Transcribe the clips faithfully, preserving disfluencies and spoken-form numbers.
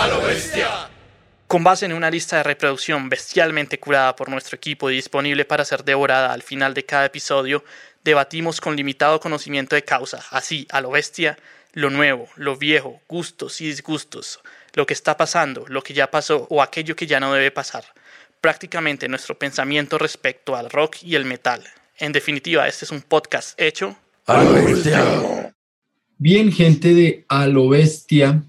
¡A lo bestia! Con base en una lista de reproducción bestialmente curada por nuestro equipo y disponible para ser devorada al final de cada episodio, debatimos con limitado conocimiento de causa, así, a lo bestia, lo nuevo, lo viejo, gustos y disgustos, lo que está pasando, lo que ya pasó o aquello que ya no debe pasar. Prácticamente nuestro pensamiento respecto al rock y el metal. En definitiva, este es un podcast hecho ¡A lo bestia! Bien, gente de A lo Bestia,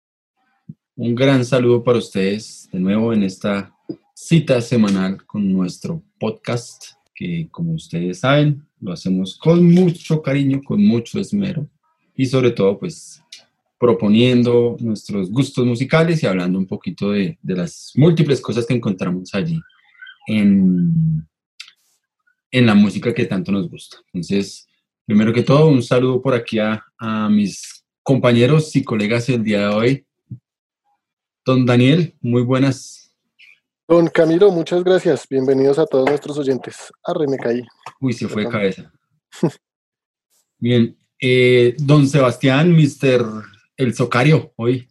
un gran saludo para ustedes de nuevo en esta cita semanal con nuestro podcast, que como ustedes saben, lo hacemos con mucho cariño, con mucho esmero y sobre todo pues proponiendo nuestros gustos musicales y hablando un poquito de, de las múltiples cosas que encontramos allí en, en la música que tanto nos gusta. Entonces, primero que todo, un saludo por aquí a, a mis compañeros y colegas el día de hoy. Don Daniel, muy buenas. Don Camilo, muchas gracias. Bienvenidos a todos nuestros oyentes. Arre, me caí. Uy, se fue de cabeza. Bien. Eh, don Sebastián, mister El Socario, hoy.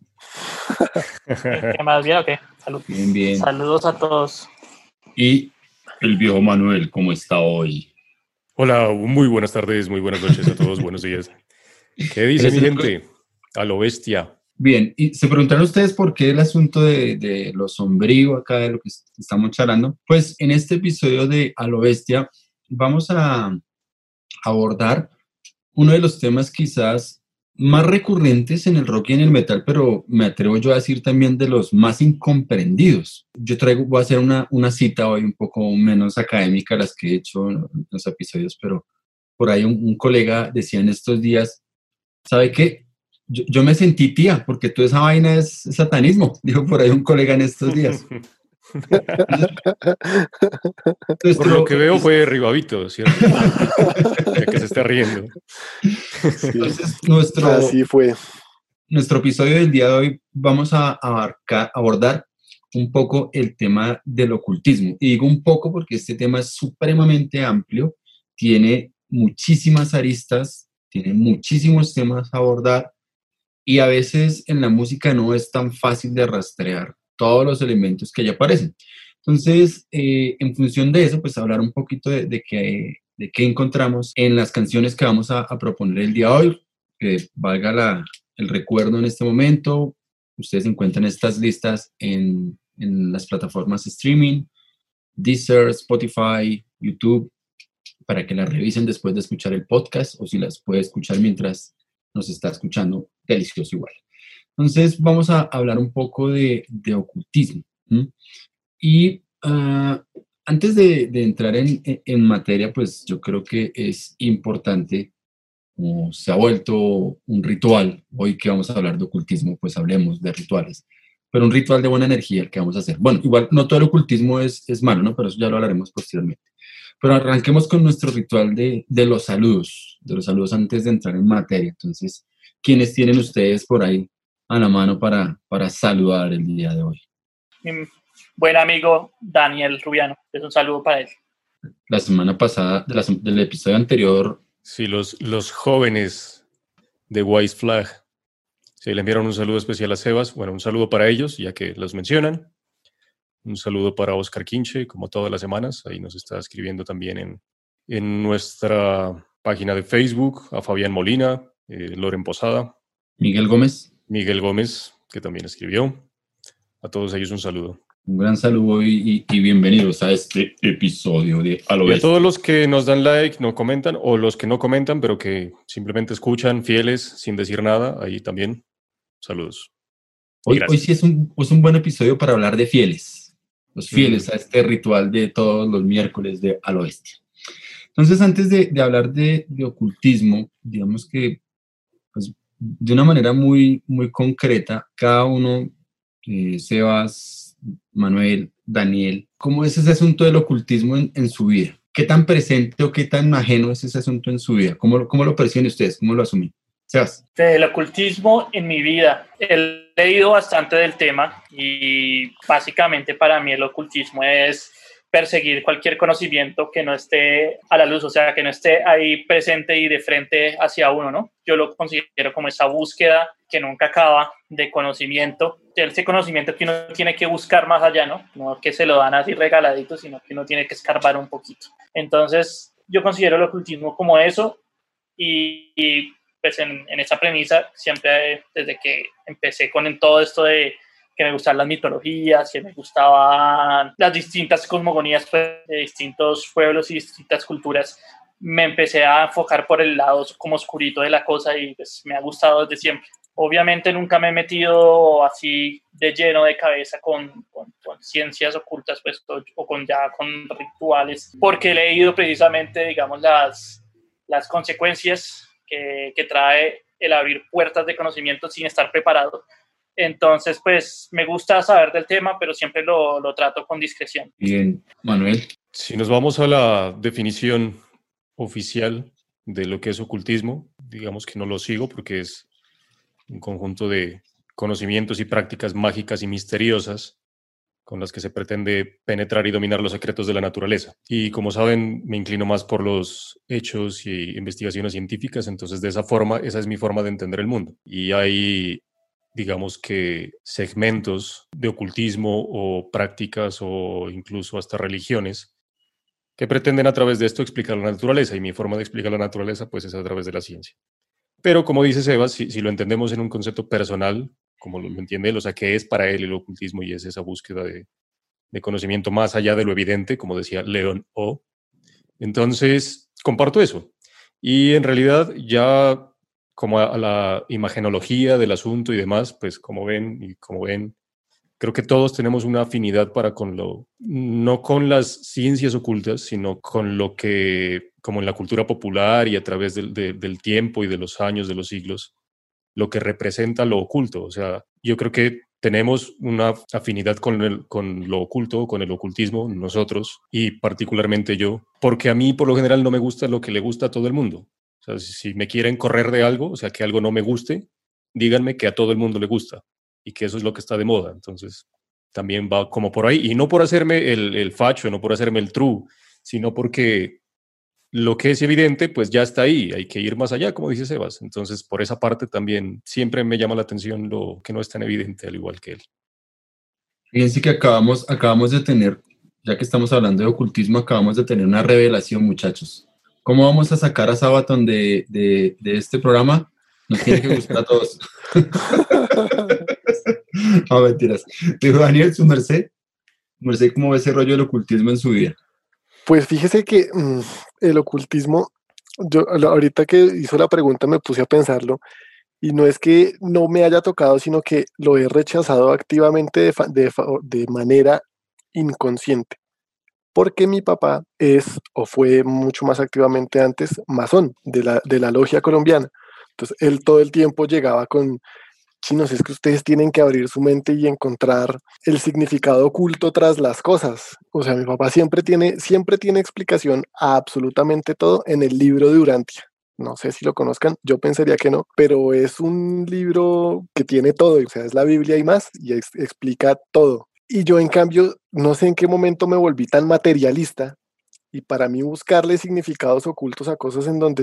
¿Qué más bien o qué? Salud. Bien, bien. Saludos a todos. Y el viejo Manuel, ¿cómo está hoy? Hola, muy buenas tardes, muy buenas noches a todos, buenos días. ¿Qué dice mi gente? A lo bestia. Bien, y se preguntaron ustedes por qué el asunto de, de lo sombrío acá, de lo que estamos charlando. Pues en este episodio de A lo Bestia vamos a abordar uno de los temas quizás más recurrentes en el rock y en el metal, pero me atrevo yo a decir también de los más incomprendidos. Yo traigo, voy a hacer una, una cita hoy un poco menos académica a las que he hecho en los episodios, pero por ahí un, un colega decía en estos días, ¿sabe qué? Yo, yo me sentí tía, porque toda esa vaina es satanismo, dijo por ahí un colega en estos días. Entonces, por lo que veo fue Ribavito, ¿cierto? Ya que se está riendo. Entonces, nuestro, Así fue. Nuestro episodio del día de hoy vamos a abarcar, abordar un poco el tema del ocultismo. Y digo un poco porque este tema es supremamente amplio, tiene muchísimas aristas, tiene muchísimos temas a abordar y a veces en la música no es tan fácil de rastrear todos los elementos que allí aparecen. Entonces, eh, en función de eso, pues hablar un poquito de, de, qué, de qué encontramos en las canciones que vamos a, a proponer el día de hoy, que valga la, el recuerdo en este momento. Ustedes encuentran estas listas en, en las plataformas de streaming, Deezer, Spotify, YouTube, para que las revisen después de escuchar el podcast o si las puede escuchar mientras nos está escuchando, delicioso igual. Entonces vamos a hablar un poco de, de ocultismo. ¿Mm? Y uh, antes de, de entrar en, en materia, pues yo creo que es importante, como se ha vuelto un ritual, hoy que vamos a hablar de ocultismo, pues hablemos de rituales, pero un ritual de buena energía el que vamos a hacer. Bueno, igual no todo el ocultismo es, es malo, ¿no? Pero eso ya lo hablaremos posteriormente. Pero arranquemos con nuestro ritual de, de los saludos, de los saludos antes de entrar en materia. Entonces, ¿quiénes tienen ustedes por ahí a la mano para, para saludar el día de hoy? Mi buen amigo Daniel Rubiano, es un saludo para él. La semana pasada, de la, del episodio anterior... Sí, los, los jóvenes de Wise Flag. Sí, le enviaron un saludo especial a Sebas. Bueno, un saludo para ellos, ya que los mencionan. Un saludo para Oscar Quinche, como todas las semanas. Ahí nos está escribiendo también en, en nuestra página de Facebook. A Fabián Molina, eh, Loren Posada. Miguel Gómez. Miguel Gómez, que también escribió. A todos ellos un saludo. Un gran saludo y, y, y bienvenidos a este episodio de A lo Y a Bestia. todos los que nos dan like, no comentan, o los que no comentan, pero que simplemente escuchan, fieles, sin decir nada, ahí también, saludos. Hoy, hoy sí es un, es un buen episodio para hablar de fieles, los fieles mm. a este ritual de todos los miércoles de A lo Bestia. Entonces, antes de, de hablar de, de ocultismo, digamos que pues, de una manera muy, muy concreta, cada uno, eh, Sebas, Manuel, Daniel, ¿cómo es ese asunto del ocultismo en, en su vida? ¿Qué tan presente o qué tan ajeno es ese asunto en su vida? ¿Cómo, cómo lo perciben ustedes? ¿Cómo lo asumen? Sebas. El ocultismo en mi vida. He leído bastante del tema y básicamente para mí el ocultismo es perseguir cualquier conocimiento que no esté a la luz, o sea, que no esté ahí presente y de frente hacia uno, ¿no? Yo lo considero como esa búsqueda que nunca acaba de conocimiento, de ese conocimiento que uno tiene que buscar más allá, ¿no? No que se lo dan así regaladito, sino que uno tiene que escarbar un poquito. Entonces, yo considero el ocultismo como eso y, y pues en, en esa premisa, siempre desde que empecé con todo esto de que me gustaban las mitologías, que me gustaban las distintas cosmogonías pues, de distintos pueblos y distintas culturas, me empecé a enfocar por el lado como oscurito de la cosa y pues me ha gustado desde siempre. Obviamente nunca me he metido así de lleno de cabeza con, con, con ciencias ocultas pues, o, o con ya con rituales, porque he leído precisamente, digamos, las, las consecuencias que, que trae el abrir puertas de conocimiento sin estar preparado. Entonces, pues, me gusta saber del tema, pero siempre lo, lo trato con discreción. Bien, Manuel. Si nos vamos a la definición oficial de lo que es ocultismo, digamos que no lo sigo porque es un conjunto de conocimientos y prácticas mágicas y misteriosas con las que se pretende penetrar y dominar los secretos de la naturaleza. Y como saben, me inclino más por los hechos y investigaciones científicas, entonces de esa forma, esa es mi forma de entender el mundo. Y hay, digamos que, segmentos de ocultismo o prácticas o incluso hasta religiones que pretenden a través de esto explicar la naturaleza, y mi forma de explicar la naturaleza pues es a través de la ciencia. Pero como dice Sebas, si, si lo entendemos en un concepto personal, como lo, lo entiende él, o sea, ¿qué es para él el ocultismo? Y es esa búsqueda de, de conocimiento más allá de lo evidente, como decía Leon O. Entonces, comparto eso. Y en realidad ya como a, a la imagenología del asunto y demás, pues como ven y como ven, creo que todos tenemos una afinidad para con lo, no con las ciencias ocultas, sino con lo que, como en la cultura popular y a través del, de, del tiempo y de los años, de los siglos, lo que representa lo oculto. O sea, yo creo que tenemos una afinidad con, el, con lo oculto, con el ocultismo, nosotros, y particularmente yo, porque a mí por lo general no me gusta lo que le gusta a todo el mundo. O sea, si, si me quieren correr de algo, o sea, que algo no me guste, díganme que a todo el mundo le gusta y que eso es lo que está de moda. Entonces, también va como por ahí. Y no por hacerme el, el facho, no por hacerme el true, sino porque lo que es evidente, pues ya está ahí. Hay que ir más allá, como dice Sebas. Entonces, por esa parte también siempre me llama la atención lo que no es tan evidente, al igual que él. Fíjense que acabamos, acabamos de tener, ya que estamos hablando de ocultismo, acabamos de tener una revelación, muchachos. ¿Cómo vamos a sacar a Sabaton de, de, de este programa? Nos tiene que gustar a todos. No, mentiras. Dijo Daniel, su merced. Merced, ¿cómo ve ese rollo del ocultismo en su vida? Pues fíjese que mmm, el ocultismo, yo ahorita que hizo la pregunta me puse a pensarlo, y no es que no me haya tocado, sino que lo he rechazado activamente de, de, de manera inconsciente. Porque mi papá es, o fue mucho más activamente antes, masón de la, de la logia colombiana. Entonces, él todo el tiempo llegaba con, chinos, es que ustedes tienen que abrir su mente y encontrar el significado oculto tras las cosas. O sea, mi papá siempre tiene, siempre tiene explicación a absolutamente todo en el libro de Urantia. No sé si lo conozcan, yo pensaría que no, pero es un libro que tiene todo, o sea, es la Biblia y más, y ex- explica todo. Y yo, en cambio, no sé en qué momento me volví tan materialista, y para mí buscarle significados ocultos a cosas en donde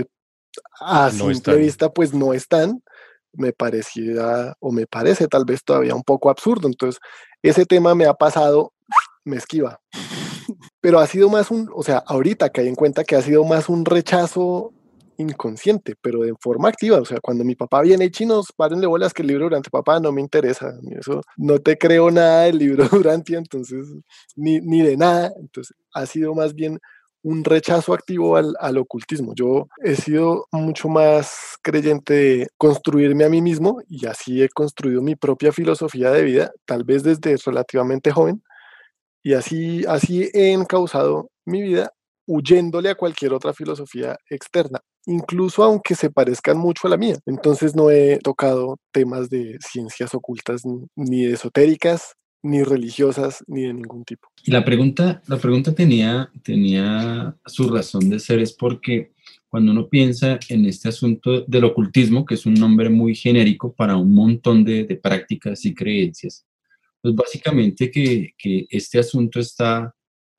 a No simple están. vista pues no están, me parecía o me parece tal vez todavía un poco absurdo. Entonces, ese tema me ha pasado, me esquiva. Pero ha sido más un, o sea, ahorita caí en cuenta que ha sido más un rechazo inconsciente, pero de forma activa. O sea, cuando mi papá viene, chinos, párenle bolas que el libro Durante, papá, no me interesa. Eso, no te creo nada del libro Durante, entonces, ni, ni de nada. Entonces, ha sido más bien un rechazo activo al, al ocultismo. Yo he sido mucho más creyente de construirme a mí mismo, y así he construido mi propia filosofía de vida, tal vez desde relativamente joven, y así, así he encauzado mi vida huyéndole a cualquier otra filosofía externa, incluso aunque se parezcan mucho a la mía. Entonces no he tocado temas de ciencias ocultas, ni, ni de esotéricas, ni religiosas, ni de ningún tipo. Y la pregunta, la pregunta tenía, tenía su razón de ser, es porque cuando uno piensa en este asunto del ocultismo, que es un nombre muy genérico para un montón de, de prácticas y creencias, pues básicamente que, que este asunto está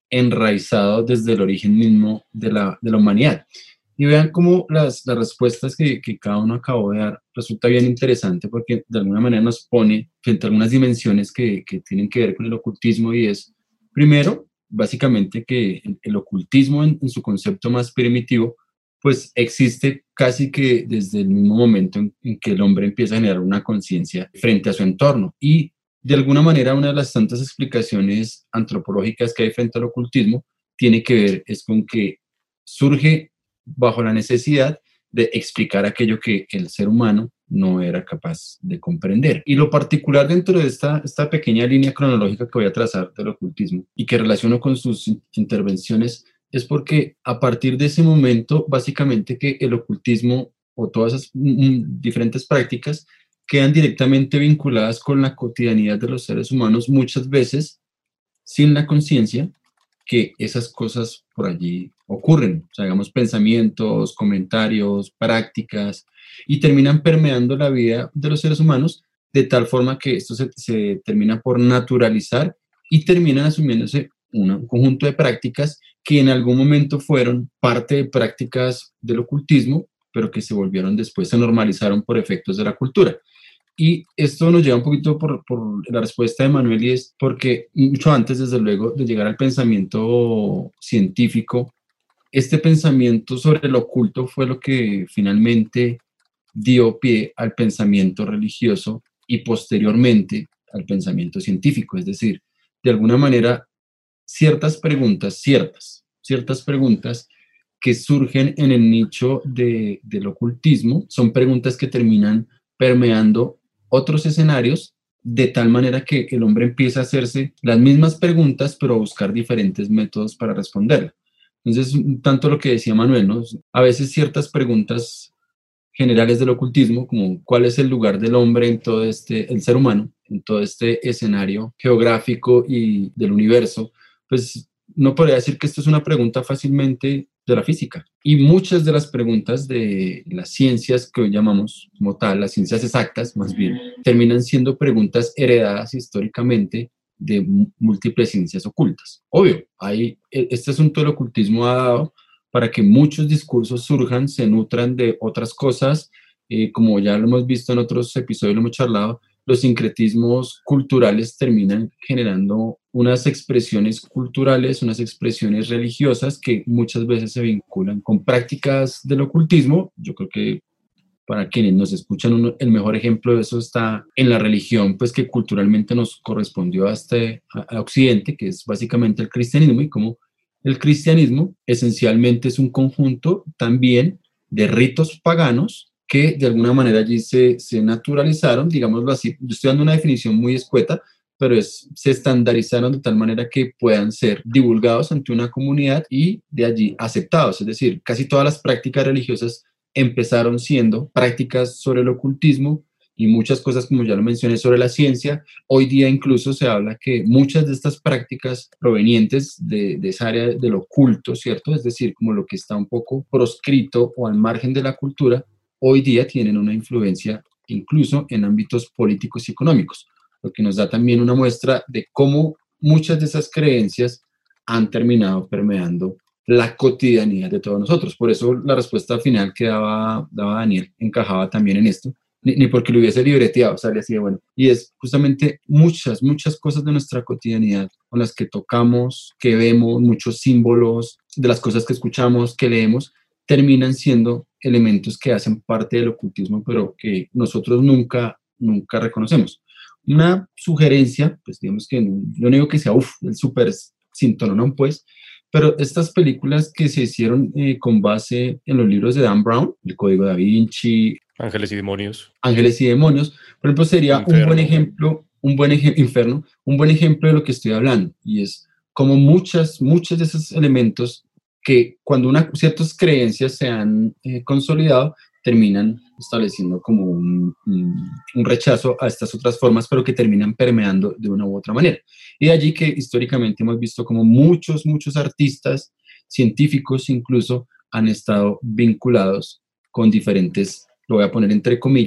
enraizado desde el origen mismo de la, de la humanidad. Y vean cómo las, las respuestas que, que cada uno acabó de dar resulta bien interesante porque de alguna manera nos pone frente a algunas dimensiones que, que tienen que ver con el ocultismo y es, primero, básicamente que el, el ocultismo en, en su concepto más primitivo pues existe casi que desde el mismo momento en, en que el hombre empieza a generar una conciencia frente a su entorno. Y de alguna manera una de las tantas explicaciones antropológicas que hay frente al ocultismo tiene que ver es con que surge bajo la necesidad de explicar aquello que el ser humano no era capaz de comprender. Y lo particular dentro de esta, esta pequeña línea cronológica que voy a trazar del ocultismo y que relaciono con sus intervenciones es porque a partir de ese momento, básicamente que el ocultismo o todas esas mm, diferentes prácticas quedan directamente vinculadas con la cotidianidad de los seres humanos, muchas veces sin la conciencia que esas cosas por allí ocurren. O sea, hagamos pensamientos, comentarios, prácticas, y terminan permeando la vida de los seres humanos de tal forma que esto se, se termina por naturalizar y terminan asumiéndose una, un conjunto de prácticas que en algún momento fueron parte de prácticas del ocultismo, pero que se volvieron después, se normalizaron por efectos de la cultura. Y esto nos lleva un poquito por, por la respuesta de Manuel y es porque mucho antes, desde luego, de llegar al pensamiento científico, este pensamiento sobre lo oculto fue lo que finalmente dio pie al pensamiento religioso y posteriormente al pensamiento científico. Es decir, de alguna manera, ciertas preguntas, ciertas, ciertas preguntas que surgen en el nicho de, del ocultismo son preguntas que terminan permeando otros escenarios de tal manera que el hombre empieza a hacerse las mismas preguntas pero a buscar diferentes métodos para responderlas. Entonces, tanto lo que decía Manuel, ¿no? A veces ciertas preguntas generales del ocultismo, como cuál es el lugar del hombre en todo este, el ser humano, en todo este escenario geográfico y del universo, pues no podría decir que esto es una pregunta fácilmente de la física. Y muchas de las preguntas de las ciencias que hoy llamamos como tal, las ciencias exactas más bien, terminan siendo preguntas heredadas históricamente de múltiples ciencias ocultas. Obvio, hay, este asunto del ocultismo ha dado para que muchos discursos surjan, se nutran de otras cosas, eh, como ya lo hemos visto en otros episodios, lo hemos charlado, los sincretismos culturales terminan generando unas expresiones culturales, unas expresiones religiosas que muchas veces se vinculan con prácticas del ocultismo. Yo creo que para quienes nos escuchan, uno, el mejor ejemplo de eso está en la religión, pues que culturalmente nos correspondió hasta a, a Occidente, que es básicamente el cristianismo, y como el cristianismo esencialmente es un conjunto también de ritos paganos que de alguna manera allí se, se naturalizaron, digámoslo así. Yo estoy dando una definición muy escueta, pero es, se estandarizaron de tal manera que puedan ser divulgados ante una comunidad y de allí aceptados. Es decir, casi todas las prácticas religiosas empezaron siendo prácticas sobre el ocultismo y muchas cosas, como ya lo mencioné, sobre la ciencia. Hoy día incluso se habla que muchas de estas prácticas provenientes de, de esa área del oculto, ¿cierto? Es decir, como lo que está un poco proscrito o al margen de la cultura, hoy día tienen una influencia incluso en ámbitos políticos y económicos, lo que nos da también una muestra de cómo muchas de esas creencias han terminado permeando la cotidianidad de todos nosotros. Por eso la respuesta final que daba, daba Daniel encajaba también en esto, ni, ni porque lo hubiese libreteado, sale así de bueno. Y es justamente muchas, muchas cosas de nuestra cotidianidad con las que tocamos, que vemos, muchos símbolos, de las cosas que escuchamos, que leemos, terminan siendo elementos que hacen parte del ocultismo, pero que nosotros nunca, nunca reconocemos. Una sugerencia, pues digamos que no, no digo que sea, uff, el súper sintonón, pues, pero estas películas que se hicieron eh, con base en los libros de Dan Brown, El Código Da Vinci, Ángeles y Demonios. Ángeles y Demonios, por ejemplo, sería Inferno. un buen ejemplo, un buen ej- Inferno, un buen ejemplo de lo que estoy hablando, y es como muchas, muchos de esos elementos que cuando una, ciertas creencias se han eh, consolidado, terminan estableciendo como un, un, un rechazo a estas otras formas, pero que terminan permeando de una u otra manera. Y de allí que históricamente hemos visto como muchos, muchos artistas, científicos incluso, han estado vinculados con diferentes, lo voy a poner entre comillas,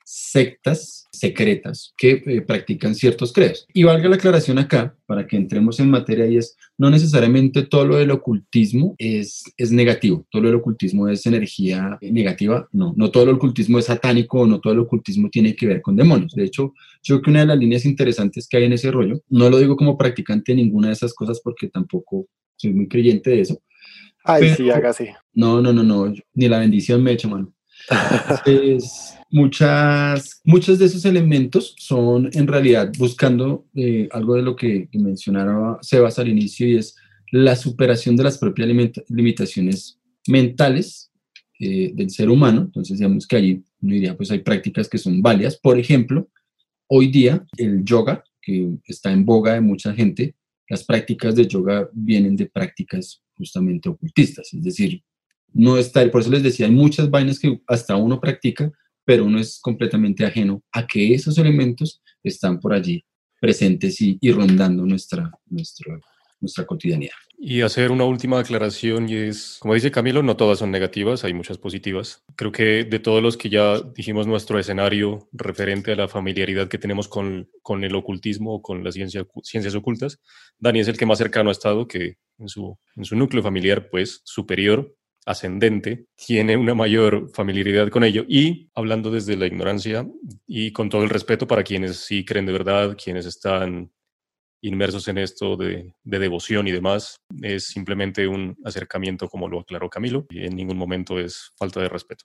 sectas secretas que eh, practican ciertos credos. Y valga la aclaración acá, para que entremos en materia, y es, no necesariamente todo lo del ocultismo es, es negativo, todo lo del ocultismo es energía negativa, no, no todo el ocultismo es satánico, no todo el ocultismo tiene que ver con demonios. De hecho, yo creo que una de las líneas interesantes que hay en ese rollo, no lo digo como practicante de ninguna de esas cosas porque tampoco soy muy creyente de eso. Ay, Pero, sí, hágase. no, no, no, no, ni la bendición me echa, mano. Entonces, muchas, muchos de esos elementos son en realidad buscando eh, algo de lo que mencionaba Sebas al inicio, y es la superación de las propias limita- limitaciones mentales eh, del ser humano. Entonces, digamos que allí uno diría, pues hay prácticas que son válidas. Por ejemplo, hoy día el yoga, que está en boga de mucha gente, las prácticas de yoga vienen de prácticas justamente ocultistas, es decir, no está, por eso les decía, hay muchas vainas que hasta uno practica, pero uno es completamente ajeno a que esos elementos están por allí presentes y, y rondando nuestra, nuestra, nuestra cotidianidad. Y hacer una última aclaración, y es, como dice Camilo, no todas son negativas, hay muchas positivas. Creo que de todos los que ya dijimos nuestro escenario referente a la familiaridad que tenemos con, con el ocultismo o con las ciencia, ciencias ocultas, Dani es el que más cercano ha estado, que en su, en su núcleo familiar, pues, superior, ascendente, tiene una mayor familiaridad con ello. Y hablando desde la ignorancia y con todo el respeto para quienes sí creen de verdad, quienes están inmersos en esto de, de devoción y demás, es simplemente un acercamiento, como lo aclaró Camilo, y en ningún momento es falta de respeto.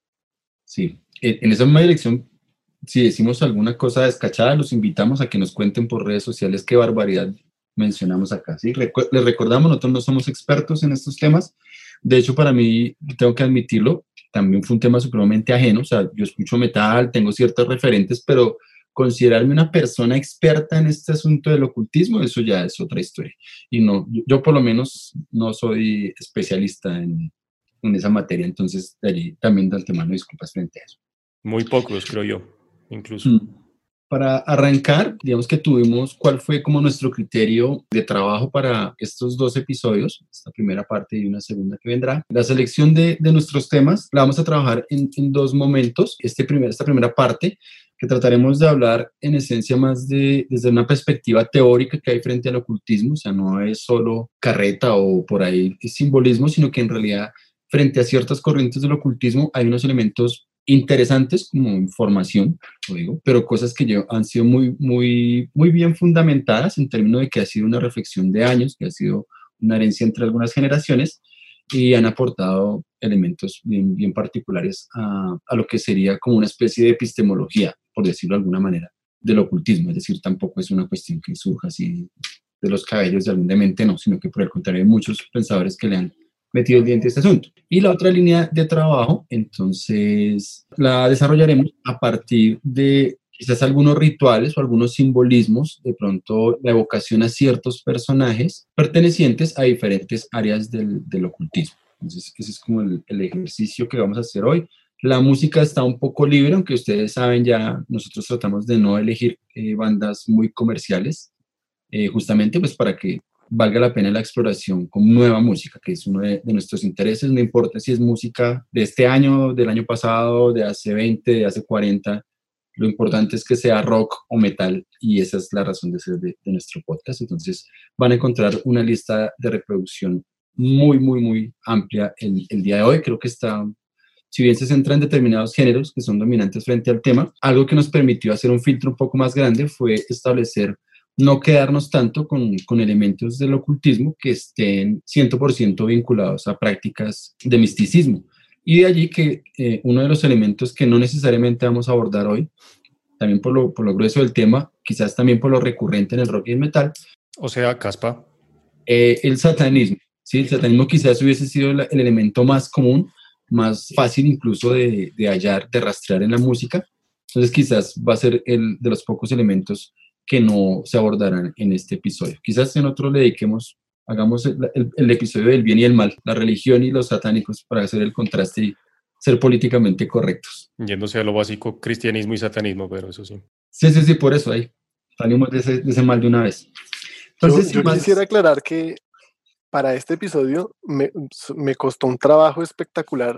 Sí, en, en esa misma dirección, si decimos alguna cosa descachada, los invitamos a que nos cuenten por redes sociales qué barbaridad mencionamos acá. ¿Sí? Recu- les recordamos, nosotros no somos expertos en estos temas. De hecho, para mí, tengo que admitirlo, también fue un tema supremamente ajeno. O sea, yo escucho metal, tengo ciertos referentes, pero considerarme una persona experta en este asunto del ocultismo, eso ya es otra historia. Y no, yo, yo por lo menos no soy especialista en, en esa materia, entonces de allí también de antemano disculpas frente a eso. Muy pocos, creo yo, incluso. Mm. Para arrancar, digamos que tuvimos cuál fue como nuestro criterio de trabajo para estos dos episodios, esta primera parte y una segunda que vendrá. La selección de, de nuestros temas la vamos a trabajar en, en dos momentos. Este primer, esta primera parte, que trataremos de hablar en esencia más de, desde una perspectiva teórica que hay frente al ocultismo, o sea, no es solo carreta o por ahí simbolismo, sino que en realidad frente a ciertas corrientes del ocultismo hay unos elementos interesantes como información, lo digo, pero cosas que yo, han sido muy, muy, muy bien fundamentadas en términos de que ha sido una reflexión de años, que ha sido una herencia entre algunas generaciones y han aportado elementos bien, bien particulares a, a lo que sería como una especie de epistemología, por decirlo de alguna manera, del ocultismo. Es decir, tampoco es una cuestión que surja así de los cabellos de algún demente, no, sino que por el contrario hay muchos pensadores que le han metido el diente a este asunto. Y la otra línea de trabajo, entonces, la desarrollaremos a partir de quizás algunos rituales o algunos simbolismos, de pronto la evocación a ciertos personajes pertenecientes a diferentes áreas del, del ocultismo. Entonces, ese es como el, el ejercicio que vamos a hacer hoy. La música está un poco libre, aunque ustedes saben ya, nosotros tratamos de no elegir eh, bandas muy comerciales, eh, justamente pues para que valga la pena la exploración con nueva música, que es uno de, de nuestros intereses, no importa si es música de este año, del año pasado, de hace veinte, de hace cuarenta, lo importante es que sea rock o metal, y esa es la razón de ser de, de nuestro podcast. Entonces van a encontrar una lista de reproducción muy, muy, muy amplia el, el día de hoy. Creo que está, si bien se centra en determinados géneros que son dominantes frente al tema, algo que nos permitió hacer un filtro un poco más grande fue establecer no quedarnos tanto con, con elementos del ocultismo que estén cien por ciento vinculados a prácticas de misticismo. Y de allí que eh, uno de los elementos que no necesariamente vamos a abordar hoy, también por lo, por lo grueso del tema, quizás también por lo recurrente en el rock y el metal. O sea, Caspa. Eh, el satanismo. ¿Sí? El satanismo quizás hubiese sido la, el elemento más común, más fácil incluso de, de hallar, de rastrear en la música. Entonces quizás va a ser el de los pocos elementos que no se abordarán en este episodio. Quizás en otro le dediquemos, hagamos el, el, el episodio del bien y el mal, la religión y los satánicos, para hacer el contraste y ser políticamente correctos. Yéndose a lo básico, cristianismo y satanismo, pero eso sí. Sí, sí, sí, por eso ahí salimos de ese, de ese mal de una vez. Entonces, yo, yo más... quisiera aclarar que para este episodio me, me costó un trabajo espectacular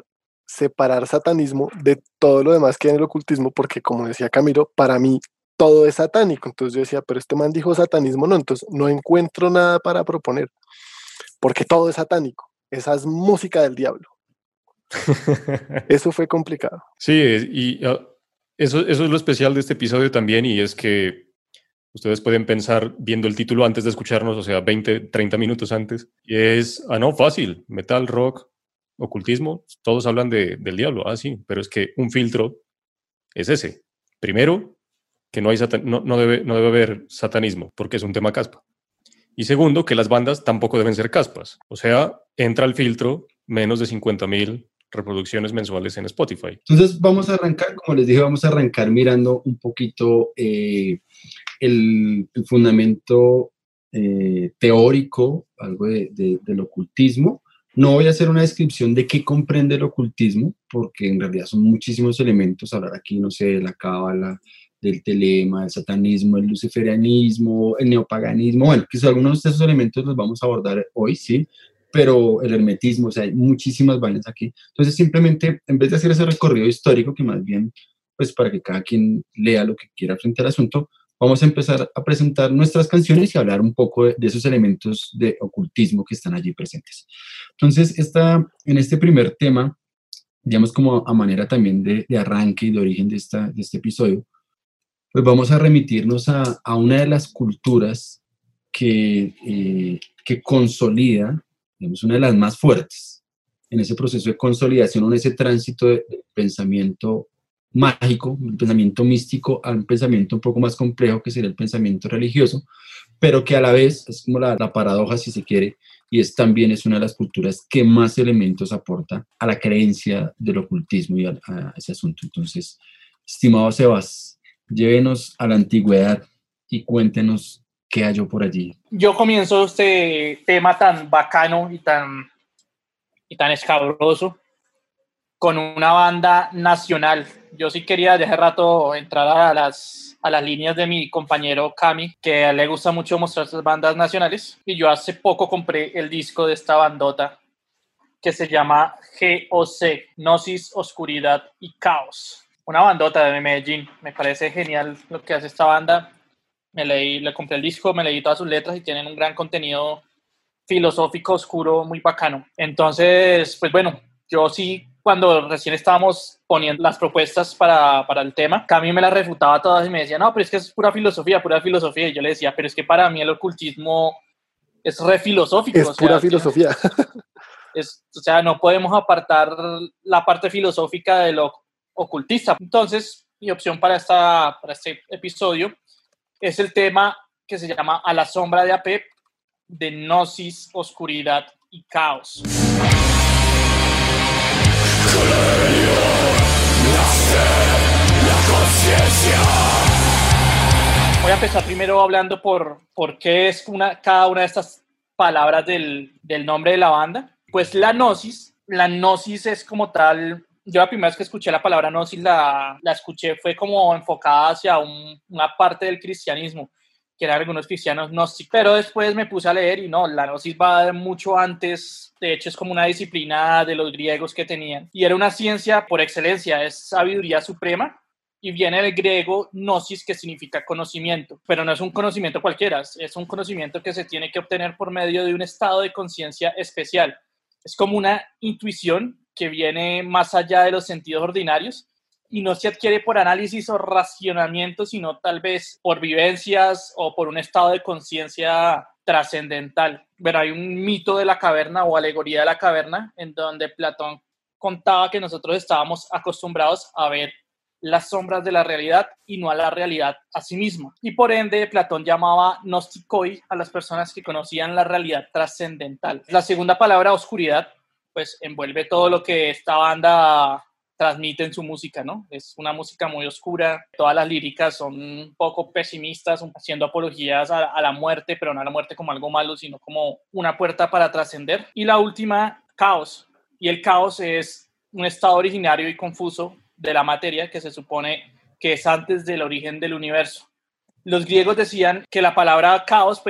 separar satanismo de todo lo demás que hay en el ocultismo, porque como decía Camilo, para mí todo es satánico. Entonces yo decía, pero este man dijo satanismo, no, entonces no encuentro nada para proponer, porque todo es satánico. Esa es música del diablo. Eso fue complicado. Sí, y uh, eso, eso es lo especial de este episodio también, y es que ustedes pueden pensar viendo el título antes de escucharnos, o sea, veinte, treinta minutos antes, y es, ah, no, fácil, metal, rock, ocultismo, todos hablan de, del diablo, ah, sí, pero es que un filtro es ese. Primero, que no, hay satan- no, no, debe, no debe haber satanismo, porque es un tema caspa. Y segundo, que las bandas tampoco deben ser caspas. O sea, entra el filtro menos de cincuenta mil reproducciones mensuales en Spotify. Entonces vamos a arrancar, como les dije, vamos a arrancar mirando un poquito eh, el, el fundamento eh, teórico, algo de, de, del ocultismo. No voy a hacer una descripción de qué comprende el ocultismo, porque en realidad son muchísimos elementos. Hablar aquí, no sé, de la cábala, del telema, del satanismo, el luciferianismo, el neopaganismo. Bueno, quizás algunos de esos elementos los vamos a abordar hoy, sí, pero el hermetismo, o sea, hay muchísimas vainas aquí. Entonces, simplemente, en vez de hacer ese recorrido histórico, que más bien, pues para que cada quien lea lo que quiera frente al asunto, vamos a empezar a presentar nuestras canciones y hablar un poco de, de esos elementos de ocultismo que están allí presentes. Entonces, esta, en este primer tema, digamos como a manera también de, de arranque y de origen de, esta, de este episodio, pues vamos a remitirnos a, a una de las culturas que, eh, que consolida, digamos, una de las más fuertes en ese proceso de consolidación, en ese tránsito de, de pensamiento mágico, un pensamiento místico, a un pensamiento un poco más complejo que sería el pensamiento religioso, pero que a la vez es como la, la paradoja, si se quiere, y es también es una de las culturas que más elementos aporta a la creencia del ocultismo y a, a ese asunto. Entonces, estimado Sebas, llévenos a la antigüedad y cuéntenos qué halló por allí. Yo comienzo este tema tan bacano y tan, y tan escabroso con una banda nacional. Yo sí quería de hace rato entrar a las, a las líneas de mi compañero Cami, que a él le gusta mucho mostrar sus bandas nacionales, y yo hace poco compré el disco de esta bandota que se llama G O C, Gnosis, Oscuridad y Caos. Una bandota de Medellín. Me parece genial lo que hace esta banda. Me leí, le compré el disco, me leí todas sus letras y tienen un gran contenido filosófico, oscuro, muy bacano. Entonces, pues bueno, yo sí, cuando recién estábamos poniendo las propuestas para, para el tema, Cami me las refutaba todas y me decía, no, pero es que es pura filosofía, pura filosofía. Y yo le decía, pero es que para mí el ocultismo es re filosófico. Es o sea, pura filosofía. Es, o sea, no podemos apartar la parte filosófica de lo ocultista. Entonces, mi opción para, esta, para este episodio es el tema que se llama A la sombra de Apep, de Gnosis, Oscuridad y Caos. Voy a empezar primero hablando por, por qué es una, cada una de estas palabras del, del nombre de la banda. Pues la gnosis, la gnosis es como tal, yo la primera vez que escuché la palabra gnosis la, la escuché fue como enfocada hacia un, una parte del cristianismo, que eran algunos cristianos gnósticos, pero después me puse a leer y no, la gnosis va mucho antes, de hecho es como una disciplina de los griegos que tenían, y era una ciencia por excelencia, es sabiduría suprema, y viene del griego gnosis, que significa conocimiento, pero no es un conocimiento cualquiera, es un conocimiento que se tiene que obtener por medio de un estado de conciencia especial. Es como una intuición que viene más allá de los sentidos ordinarios y no se adquiere por análisis o racionamiento, sino tal vez por vivencias o por un estado de conciencia trascendental. Bueno, hay un mito de la caverna o alegoría de la caverna en donde Platón contaba que nosotros estábamos acostumbrados a ver las sombras de la realidad y no a la realidad a sí misma. Y por ende, Platón llamaba gnostikoi a las personas que conocían la realidad trascendental. La segunda palabra, oscuridad, pues envuelve todo lo que esta banda transmite en su música, ¿no? Es una música muy oscura, todas las líricas son un poco pesimistas, haciendo apologías a, a la muerte, pero no a la muerte como algo malo, sino como una puerta para trascender. Y la última, caos. Y el caos es un estado originario y confuso de la materia que se supone que es antes del origen del universo. Los griegos decían que la palabra caos pues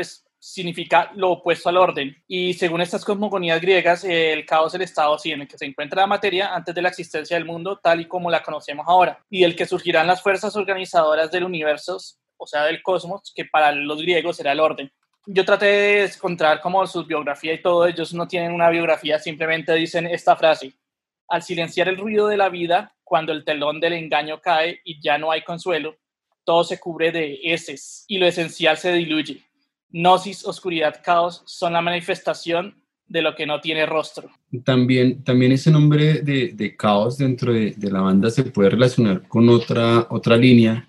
significa lo opuesto al orden. Y según estas cosmogonías griegas, el caos es el estado así en el que se encuentra la materia antes de la existencia del mundo tal y como la conocemos ahora, y del que surgirán las fuerzas organizadoras del universo, o sea, del cosmos, que para los griegos era el orden. Yo traté de encontrar como su biografía y todo, ellos no tienen una biografía, simplemente dicen esta frase: al silenciar el ruido de la vida, cuando el telón del engaño cae y ya no hay consuelo, todo se cubre de heces y lo esencial se diluye. Gnosis, oscuridad, caos son la manifestación de lo que no tiene rostro. También, también ese nombre de, de caos dentro de, de la banda se puede relacionar con otra, otra línea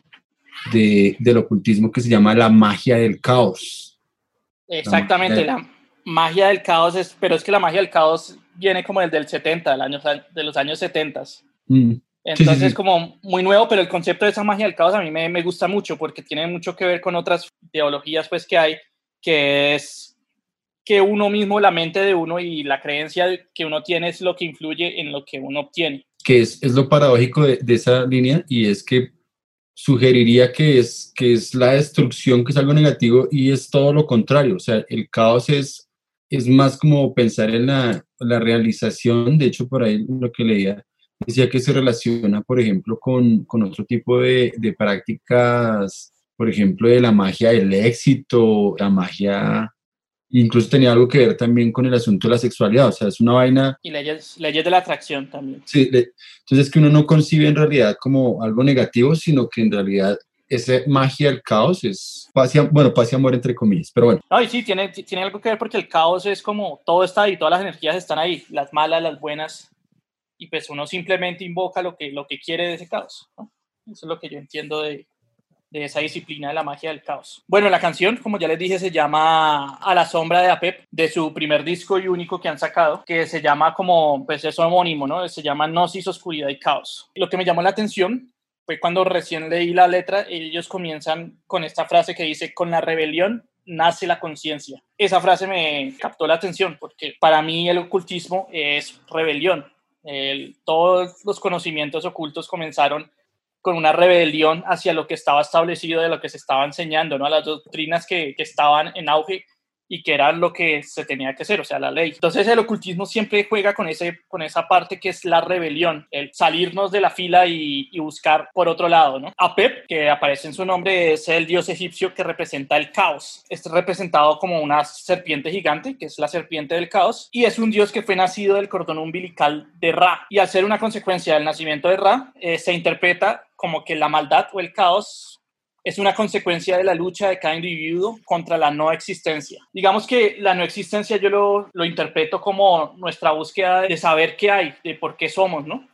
de, del ocultismo que se llama la magia del caos. Exactamente, la magia, la magia del caos, es, pero es que la magia del caos viene como desde el setenta, del año, de los años setenta. Mm. Entonces sí, sí, sí. como muy nuevo, pero el concepto de esa magia del caos a mí me, me gusta mucho porque tiene mucho que ver con otras teologías pues, que hay, que es que uno mismo, la mente de uno y la creencia que uno tiene es lo que influye en lo que uno obtiene. Que es, es lo paradójico de, de esa línea, y es que sugeriría que es, que es la destrucción, que es algo negativo, y es todo lo contrario. O sea, el caos es, es más como pensar en la, la realización. De hecho, por ahí lo que leía decía que se relaciona, por ejemplo, con, con otro tipo de, de prácticas, por ejemplo, de la magia del éxito, la magia, incluso tenía algo que ver también con el asunto de la sexualidad. O sea, es una vaina... Y leyes, leyes de la atracción también. Sí, le, entonces es que uno no concibe en realidad como algo negativo, sino que en realidad esa magia del caos es paz y, bueno, paz y amor entre comillas, pero bueno. No, y sí, tiene, tiene algo que ver porque el caos es como todo está ahí, todas las energías están ahí, las malas, las buenas, y pues uno simplemente invoca lo que, lo que quiere de ese caos, ¿no? Eso es lo que yo entiendo de, de esa disciplina de la magia del caos. Bueno, la canción, como ya les dije, se llama A la sombra de Apep, de su primer disco y único que han sacado, que se llama como, pues eso homónimo, ¿no? Se llama Gnosis, oscuridad y caos. Lo que me llamó la atención fue cuando recién leí la letra, ellos comienzan con esta frase que dice: con la rebelión nace la conciencia. Esa frase me captó la atención porque para mí el ocultismo es rebelión. El, todos los conocimientos ocultos comenzaron con una rebelión hacia lo que estaba establecido, de lo que se estaba enseñando, ¿no? A las doctrinas que, que estaban en auge y que eran lo que se tenía que hacer, o sea, la ley. Entonces el ocultismo siempre juega con, ese, con esa parte que es la rebelión, el salirnos de la fila y, y buscar por otro lado, ¿no? Apep, que aparece en su nombre, es el dios egipcio que representa el caos. Está representado como una serpiente gigante, que es la serpiente del caos, y es un dios que fue nacido del cordón umbilical de Ra. Y al ser una consecuencia del nacimiento de Ra, eh, se interpreta como que la maldad o el caos es una consecuencia de la lucha de cada individuo contra la no existencia. Digamos que la no existencia yo lo, lo interpreto como nuestra búsqueda de saber qué hay, de por qué somos, ¿no?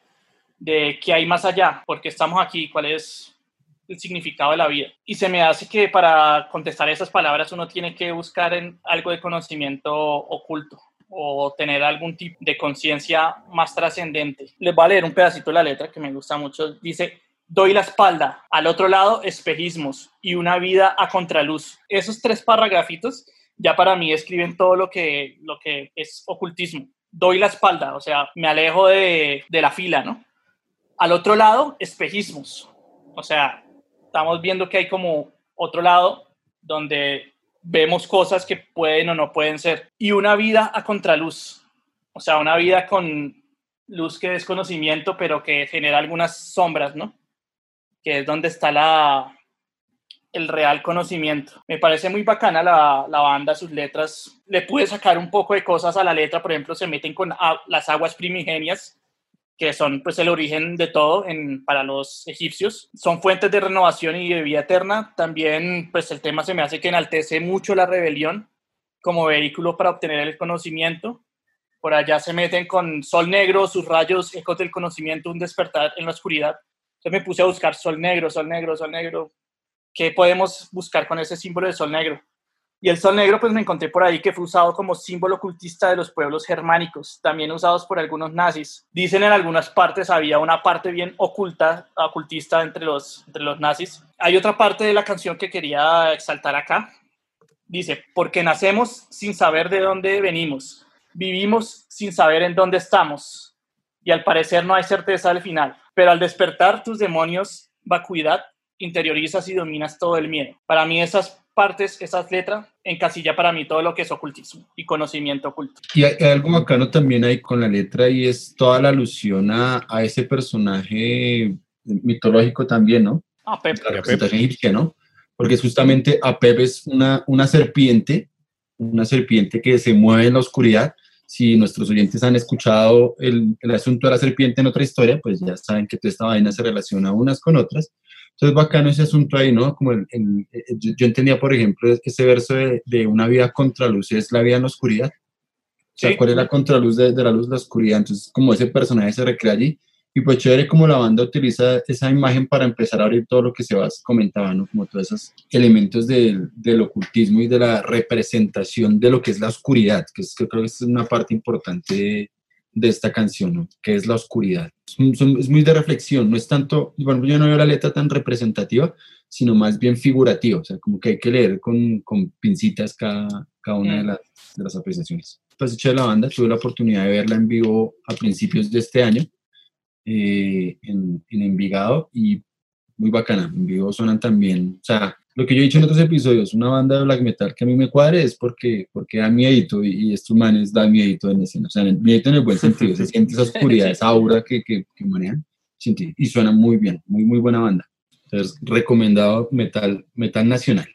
De qué hay más allá, por qué estamos aquí, cuál es el significado de la vida. Y se me hace que para contestar esas palabras uno tiene que buscar en algo de conocimiento oculto o tener algún tipo de conciencia más trascendente. Les voy a leer un pedacito de la letra que me gusta mucho. Dice: doy la espalda, al otro lado espejismos y una vida a contraluz. Esos tres parragrafitos ya para mí escriben todo lo que, lo que es ocultismo. Doy la espalda, o sea, me alejo de, de la fila, ¿no? Al otro lado, espejismos. O sea, estamos viendo que hay como otro lado donde vemos cosas que pueden o no pueden ser. Y una vida a contraluz. O sea, una vida con luz que es conocimiento, pero que genera algunas sombras, ¿no? Que es donde está la, el real conocimiento. Me parece muy bacana la, la banda, sus letras. Le pude sacar un poco de cosas a la letra, por ejemplo, se meten con a, las aguas primigenias, que son pues el origen de todo en, para los egipcios. Son fuentes de renovación y de vida eterna. También pues el tema se me hace que enaltece mucho la rebelión como vehículo para obtener el conocimiento. Por allá se meten con sol negro, sus rayos, ecos del conocimiento, un despertar en la oscuridad. Entonces me puse a buscar sol negro, sol negro, sol negro. ¿Qué podemos buscar con ese símbolo de sol negro? Y el sol negro, pues me encontré por ahí que fue usado como símbolo ocultista de los pueblos germánicos, también usados por algunos nazis. Dicen en algunas partes, había una parte bien oculta, ocultista entre los, entre los nazis. Hay otra parte de la canción que quería exaltar acá. Dice: porque nacemos sin saber de dónde venimos, vivimos sin saber en dónde estamos, y al parecer no hay certeza del final. Pero al despertar tus demonios, vacuidad, interiorizas y dominas todo el miedo. Para mí esas partes esa letra encasilla para mí todo lo que es ocultismo y conocimiento oculto. Y hay, hay algo bacano también ahí con la letra y es toda la alusión a, a ese personaje mitológico también, ¿no? Ah, Pep. La representación egipcia, ¿no? Porque justamente Apep es una, una serpiente, una serpiente que se mueve en la oscuridad. Si nuestros oyentes han escuchado el, el asunto de la serpiente en otra historia, pues ya saben que toda esta vaina se relaciona unas con otras. Entonces, bacano ese asunto ahí, ¿no? Como el, el, el, yo, yo entendía, por ejemplo, ese verso de, de una vida contraluz es la vida en la oscuridad. O sea, Sí. ¿cuál es la contraluz de, de la luz de la oscuridad? Entonces, como ese personaje se recrea allí. Y pues chévere como la banda utiliza esa imagen para empezar a abrir todo lo que Sebas comentaba, ¿no? Como todos esos elementos del, del ocultismo y de la representación de lo que es la oscuridad, que, es, que creo que es una parte importante de, de esta canción, ¿no? Que es la oscuridad. Es, es muy de reflexión, no es tanto, bueno, yo no veo la letra tan representativa, sino más bien figurativa, o sea, como que hay que leer con, con pincitas cada, cada una de las, de las apreciaciones. Pues hecha de la banda, tuve la oportunidad de verla en vivo a principios de este año, Eh, en, en Envigado, y muy bacana. En vivo suenan también, o sea, lo que yo he dicho en otros episodios, una banda de black metal que a mí me cuadre es porque, porque da miedito, y, y estos manes dan miedito en escena, o sea, miedito en el buen sentido, se siente esa oscuridad, esa aura que, que, que manejan, y suenan muy bien, muy, muy buena banda. Entonces, recomendado metal, metal nacional.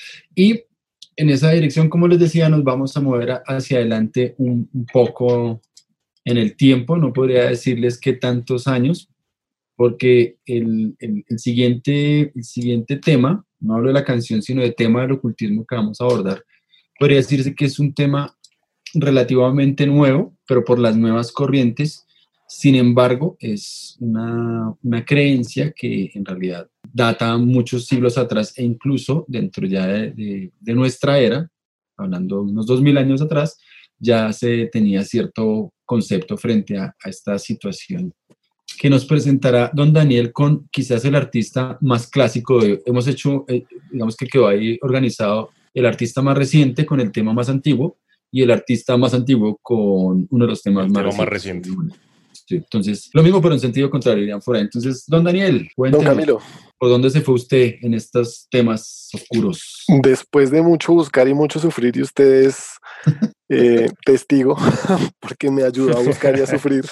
Y en esa dirección, como les decía, nos vamos a mover hacia adelante un, un poco en el tiempo, no podría decirles qué tantos años, porque el, el, el, siguiente, el siguiente tema, no hablo de la canción, sino del tema del ocultismo que vamos a abordar, podría decirse que es un tema relativamente nuevo, pero por las nuevas corrientes. Sin embargo, es una, una creencia que en realidad data muchos siglos atrás, e incluso dentro ya de, de, de nuestra era, hablando unos dos mil años atrás, ya se tenía cierto concepto frente a, a esta situación que nos presentará don Daniel con quizás el artista más clásico. De, hemos hecho, eh, digamos que quedó ahí organizado el artista más reciente con el tema más antiguo y el artista más antiguo con uno de los temas el más, tema recientes. más reciente. Sí, entonces, lo mismo pero en sentido contrario, irían por ahí. Entonces, don Daniel, cuéntenos, don Camilo, ¿por dónde se fue usted en estos temas oscuros? Después de mucho buscar y mucho sufrir, y usted es eh, testigo, porque me ayudó a buscar y a sufrir.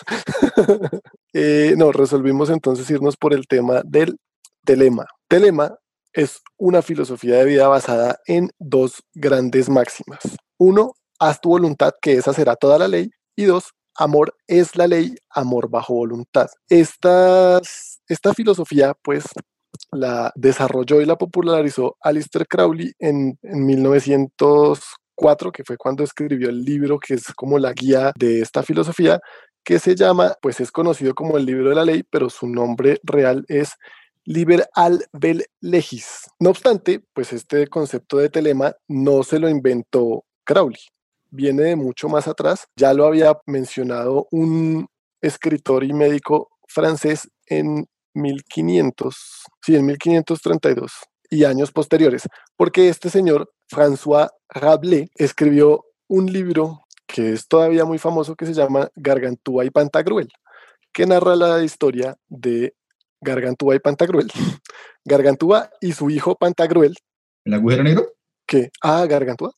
eh, no, resolvimos entonces irnos por el tema del telema. Telema es una filosofía de vida basada en dos grandes máximas. Uno, haz tu voluntad, que esa será toda la ley. Y dos, amor es la ley, amor bajo voluntad. Estas, esta filosofía, pues, la desarrolló y la popularizó Aleister Crowley en, en mil novecientos cuatro, que fue cuando escribió el libro que es como la guía de esta filosofía, que se llama, pues es conocido como el libro de la ley, pero su nombre real es Liber al vel legis. No obstante, pues este concepto de telema no se lo inventó Crowley, viene de mucho más atrás. Ya lo había mencionado un escritor y médico francés en mil quinientos, sí, en mil quinientos treinta y dos y años posteriores, porque este señor, François Rabelais, escribió un libro que es todavía muy famoso que se llama Gargantúa y Pantagruel, que narra la historia de Gargantúa y Pantagruel. Gargantúa y su hijo Pantagruel. ¿El agujero negro? ¿Qué? Ah, Gargantúa.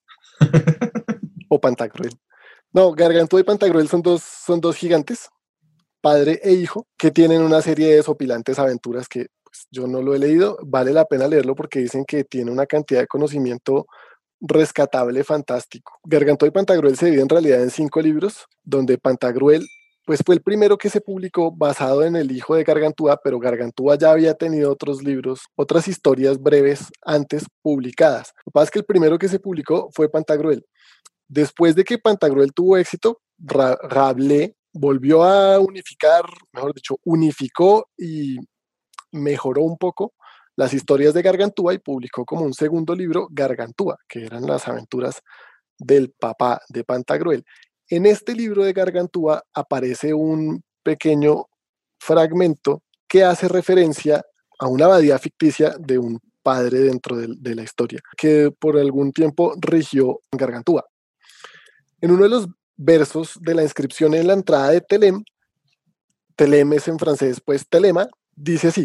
O Pantagruel. No, Gargantúa y Pantagruel son dos, son dos gigantes, padre e hijo, que tienen una serie de desopilantes aventuras que pues, yo no lo he leído. Vale la pena leerlo porque dicen que tiene una cantidad de conocimiento rescatable, fantástico. Gargantúa y Pantagruel se divide en realidad en cinco libros, donde Pantagruel pues fue el primero que se publicó basado en el hijo de Gargantúa, pero Gargantúa ya había tenido otros libros, otras historias breves antes publicadas. Lo que pasa es que el primero que se publicó fue Pantagruel. Después de que Pantagruel tuvo éxito, Ra- Rabelais volvió a unificar, mejor dicho, unificó y mejoró un poco las historias de Gargantúa y publicó como un segundo libro Gargantúa, que eran las aventuras del papá de Pantagruel. En este libro de Gargantúa aparece un pequeño fragmento que hace referencia a una abadía ficticia de un padre dentro de, de la historia, que por algún tiempo rigió Gargantúa. En uno de los versos de la inscripción en la entrada de Telem, Telem es en francés, pues telema, dice así: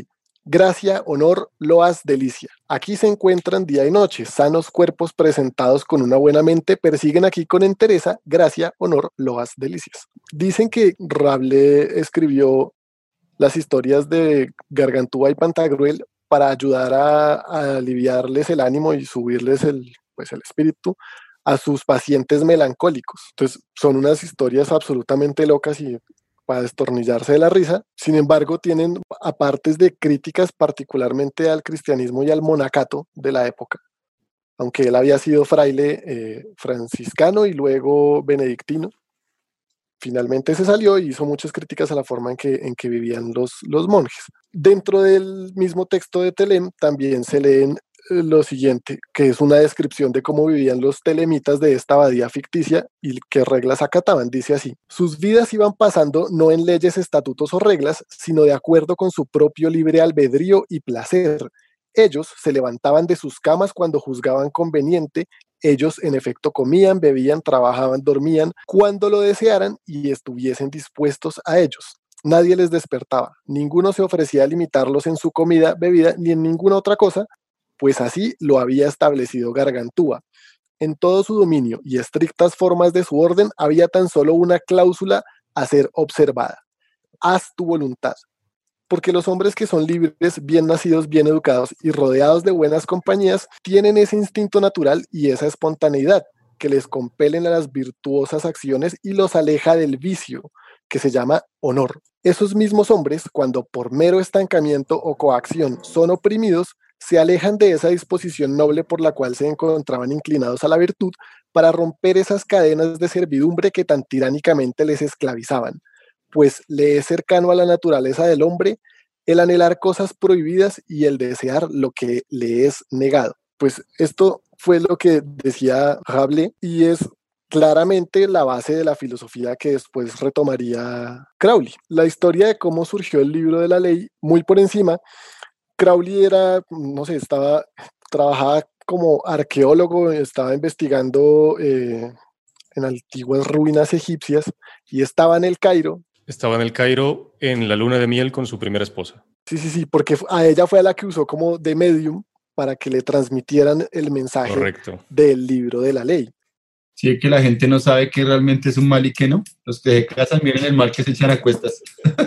Gracia, honor, loas, delicia. Aquí se encuentran día y noche, sanos cuerpos presentados con una buena mente, persiguen aquí con entereza, gracia, honor, loas, delicias. Dicen que Rabelais escribió las historias de Gargantúa y Pantagruel para ayudar a, a aliviarles el ánimo y subirles el, pues, el espíritu a sus pacientes melancólicos. Entonces, son unas historias absolutamente locas y para destornillarse de la risa. Sin embargo, tienen apartes de críticas particularmente al cristianismo y al monacato de la época, aunque él había sido fraile eh, franciscano y luego benedictino. Finalmente se salió y hizo muchas críticas a la forma en que, en que vivían los, los monjes. Dentro del mismo texto de Telem también se leen lo siguiente, que es una descripción de cómo vivían los telemitas de esta abadía ficticia y qué reglas acataban. Dice así: sus vidas iban pasando no en leyes, estatutos o reglas, sino de acuerdo con su propio libre albedrío y placer. Ellos se levantaban de sus camas cuando juzgaban conveniente. Ellos en efecto comían, bebían, trabajaban, dormían cuando lo desearan y estuviesen dispuestos a ellos. Nadie les despertaba, ninguno se ofrecía a limitarlos en su comida, bebida ni en ninguna otra cosa, pues así lo había establecido Gargantúa. En todo su dominio y estrictas formas de su orden había tan solo una cláusula a ser observada: haz tu voluntad. Porque los hombres que son libres, bien nacidos, bien educados y rodeados de buenas compañías, tienen ese instinto natural y esa espontaneidad que les compelen a las virtuosas acciones y los aleja del vicio, que se llama honor. Esos mismos hombres, cuando por mero estancamiento o coacción son oprimidos, se alejan de esa disposición noble por la cual se encontraban inclinados a la virtud para romper esas cadenas de servidumbre que tan tiránicamente les esclavizaban, pues le es cercano a la naturaleza del hombre el anhelar cosas prohibidas y el desear lo que le es negado. Pues esto fue lo que decía Rabelais y es claramente la base de la filosofía que después retomaría Crowley. La historia de cómo surgió el libro de la ley, muy por encima. Crowley era, no sé, estaba, trabajaba como arqueólogo, estaba investigando eh, en antiguas ruinas egipcias y estaba en el Cairo. Estaba en el Cairo en la luna de miel con su primera esposa. Sí, sí, sí, porque a ella fue a la que usó como de medium para que le transmitieran el mensaje Correcto. del libro de la ley. Sí, es que la gente no sabe que realmente es un mal y que no. Los que se casan miren el mal que se echan a cuestas.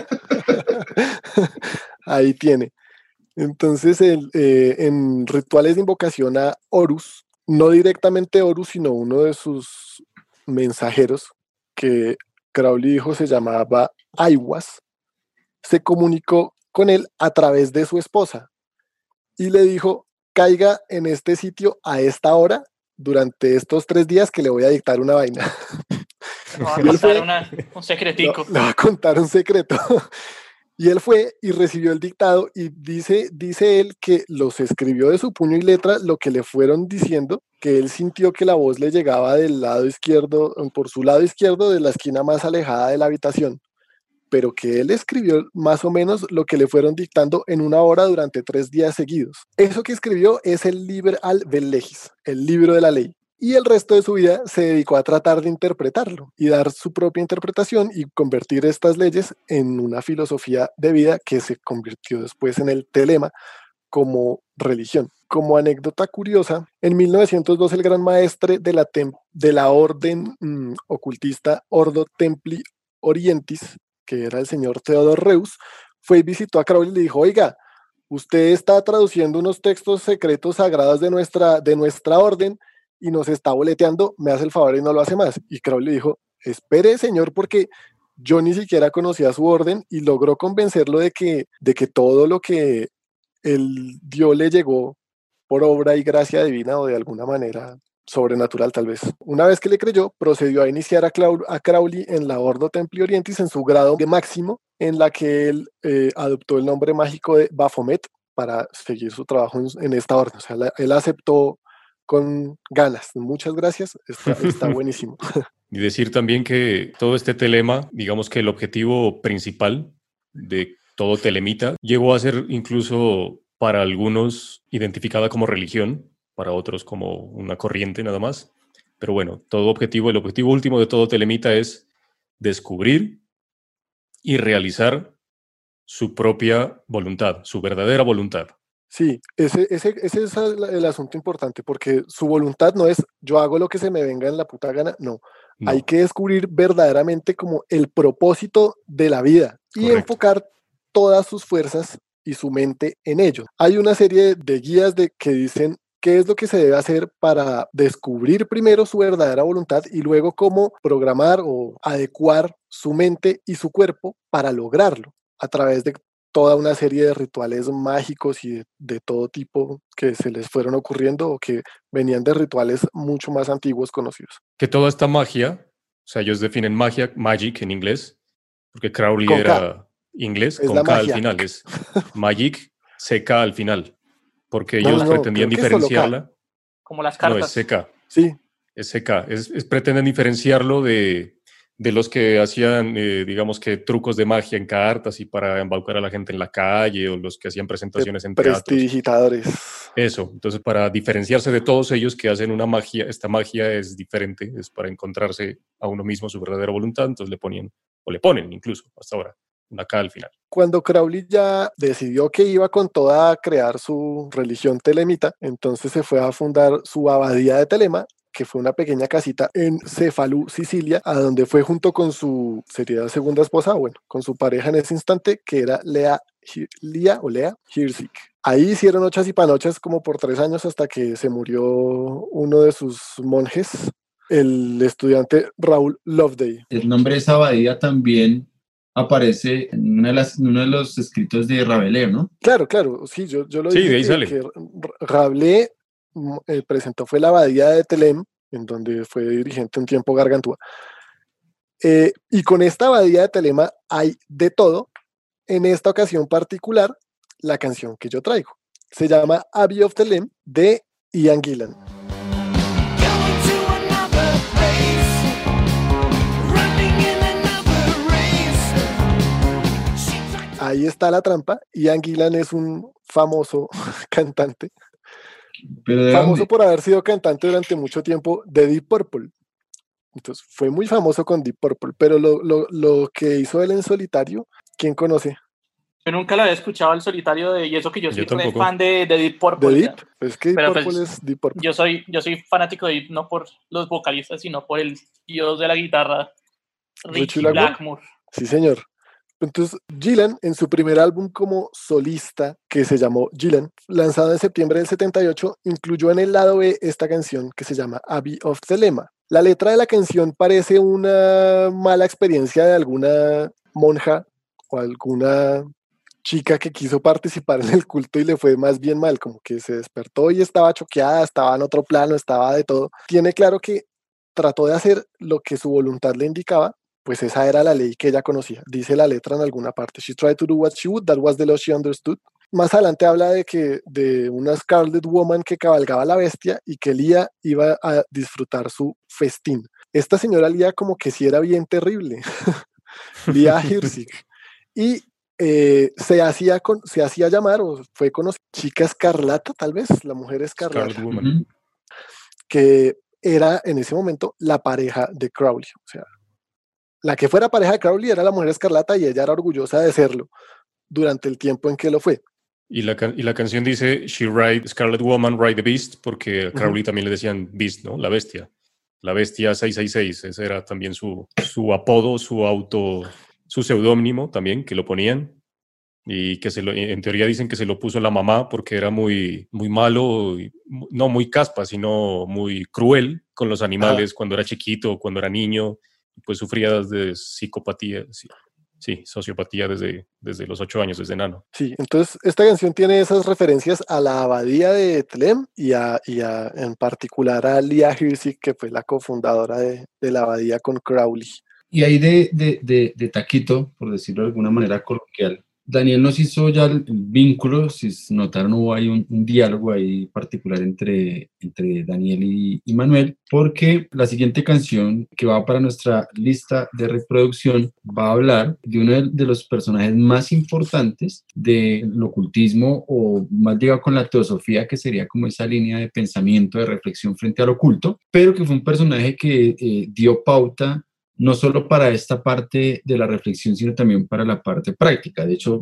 Ahí tiene. Entonces, el, eh, en rituales de invocación a Horus, no directamente Horus, sino uno de sus mensajeros, que Crowley dijo se llamaba Aiwas, se comunicó con él a través de su esposa y le dijo: caiga en este sitio a esta hora durante estos tres días que le voy a dictar una vaina. Le va a contar una, un secretico. Le va a contar un secreto. Y él fue y recibió el dictado y dice, dice él que los escribió de su puño y letra lo que le fueron diciendo, que él sintió que la voz le llegaba del lado izquierdo, por su lado izquierdo de la esquina más alejada de la habitación, pero que él escribió más o menos lo que le fueron dictando en una hora durante tres días seguidos. Eso que escribió es el Liber al Vel Legis, el libro de la ley. Y el resto de su vida se dedicó a tratar de interpretarlo y dar su propia interpretación y convertir estas leyes en una filosofía de vida que se convirtió después en el telema como religión. Como anécdota curiosa, en mil novecientos dos el gran maestre de la, tem- de la orden mmm, ocultista Ordo Templi Orientis, que era el señor Theodor Reuss, fue y visitó a Crowley y le dijo: oiga, usted está traduciendo unos textos secretos sagrados de nuestra, de nuestra orden y nos está boleteando, me hace el favor y no lo hace más. Y Crowley le dijo: espere, señor, porque yo ni siquiera conocía su orden, y logró convencerlo de que, de que todo lo que él dio le llegó por obra y gracia divina o de alguna manera sobrenatural tal vez. Una vez que le creyó, procedió a iniciar a, Clau- a Crowley en la Ordo Templi Orientis en su grado de máximo, en la que él eh, adoptó el nombre mágico de Baphomet para seguir su trabajo en, en esta orden. O sea, la, él aceptó con ganas. Muchas gracias, está, está buenísimo. Y decir también que todo este telema, digamos que el objetivo principal de todo telemita, llegó a ser incluso para algunos identificada como religión, para otros como una corriente nada más. Pero bueno, todo objetivo, el objetivo último de todo telemita es descubrir y realizar su propia voluntad, su verdadera voluntad. Sí, ese, ese, ese es el, el asunto importante, porque su voluntad no es yo hago lo que se me venga en la puta gana, no. No. Hay que descubrir verdaderamente como el propósito de la vida y Correcto. enfocar todas sus fuerzas y su mente en ello. Hay una serie de guías de, que dicen qué es lo que se debe hacer para descubrir primero su verdadera voluntad y luego cómo programar o adecuar su mente y su cuerpo para lograrlo a través de toda una serie de rituales mágicos y de, de todo tipo que se les fueron ocurriendo o que venían de rituales mucho más antiguos conocidos. Que toda esta magia, o sea, ellos definen magia, magic en inglés, porque Crowley Con era K. inglés, Es con la K al magia. final, es magic, C K al final, porque No, ellos no, pretendían creo que es solo K. diferenciarla. Como las No, es cartas. C K, Sí, es C K, es, es- pretenden diferenciarlo de, de los que hacían, eh, digamos que trucos de magia en cartas y para embaucar a la gente en la calle, o los que hacían de presentaciones en teatros. prestidigitadores. Eso, entonces para diferenciarse de todos ellos que hacen una magia, esta magia es diferente, es para encontrarse a uno mismo su verdadera voluntad, entonces le ponían, o le ponen incluso hasta ahora, una K al final. Cuando Crowley ya decidió que iba con toda a crear su religión telemita, entonces se fue a fundar su abadía de Telema, que fue una pequeña casita en Cefalú, Sicilia, a donde fue junto con su, sería segunda esposa, bueno, con su pareja en ese instante, que era Lea, Lía o Lea Hirsig. Ahí hicieron ochas y panochas como por tres años hasta que se murió uno de sus monjes, el estudiante Raúl Loveday. El nombre de esa abadía también aparece en, una de las, en uno de los escritos de Rabelais, ¿no? Claro, claro, sí, yo, yo lo Sí, dije de ahí que, sale. que Rabelais mm, eh, presentó fue la abadía de Telem, en donde fue dirigente un tiempo Gargantúa. Eh, y con esta abadía de Telema hay de todo. En esta ocasión particular, la canción que yo traigo se llama Abbey of Telem de Ian Gillan. Ahí está la trampa. Ian Gillan es un famoso cantante, Pero ¿de famoso dónde? por haber sido cantante durante mucho tiempo de Deep Purple. Entonces fue muy famoso con Deep Purple, pero lo, lo, lo que hizo él en solitario, ¿quién conoce? Yo nunca lo había escuchado el solitario de, y eso que yo soy Yo re tampoco. fan de, de Deep ¿De Purple. Deep? ya. Es que Deep Pero, Purple pues, es Deep Purple. Yo soy, yo soy fanático de Deep no por los vocalistas, sino por el dios de la guitarra, Richie Richie Blackmore. Blackmore. Sí, señor. Entonces, Gillan, en su primer álbum como solista, que se llamó Gillan, lanzado en septiembre del setenta y ocho, incluyó en el lado B esta canción que se llama Abbey of Telema. La letra de la canción parece una mala experiencia de alguna monja o alguna chica que quiso participar en el culto y le fue más bien mal, como que se despertó y estaba choqueada, estaba en otro plano, estaba de todo. Tiene claro que trató de hacer lo que su voluntad le indicaba, pues esa era la ley que ella conocía. Dice la letra en alguna parte, she tried to do what she would, that was the law she understood. Más adelante habla de que de una Scarlet Woman que cabalgaba la bestia y que Lía iba a disfrutar su festín. Esta señora Lía como que sí era bien terrible, Lía Hirsig. Y eh, se, hacía con, se hacía llamar, o fue conocida, Chica Escarlata, tal vez, la mujer escarlata, Scarlet Woman. Ujú. que era en ese momento la pareja de Crowley. O sea, la que fuera pareja de Crowley era la mujer escarlata y ella era orgullosa de serlo durante el tiempo en que lo fue. Y la, can- y la canción dice, She ride Scarlet Woman, ride the Beast, porque a Crowley Ujú. también le decían Beast, ¿no? La bestia. La bestia seiscientos sesenta y seis, ese era también su, su apodo, su auto, su seudónimo también, que lo ponían. Y que se lo, en teoría dicen que se lo puso la mamá porque era muy, muy malo, y mu- no muy caspa, sino muy cruel con los animales cuando era chiquito, cuando era niño, y pues sufría de psicopatía, sí, sí, sociopatía desde, desde los ocho años, desde enano. Sí, entonces esta canción tiene esas referencias a la abadía de Tlem y, a, y a, en particular a Lía Hirsig, que fue la cofundadora de, de la abadía con Crowley. Y ahí de, de, de, de taquito, por decirlo de alguna manera coloquial, Daniel nos hizo ya el, el vínculo, si notaron hubo ahí un, un diálogo ahí particular entre, entre Daniel y, y Manuel, porque la siguiente canción que va para nuestra lista de reproducción va a hablar de uno de, de los personajes más importantes del ocultismo, o más llegado con la teosofía, que sería como esa línea de pensamiento, de reflexión frente al oculto, pero que fue un personaje que eh, dio pauta no solo para esta parte de la reflexión, sino también para la parte práctica. De hecho,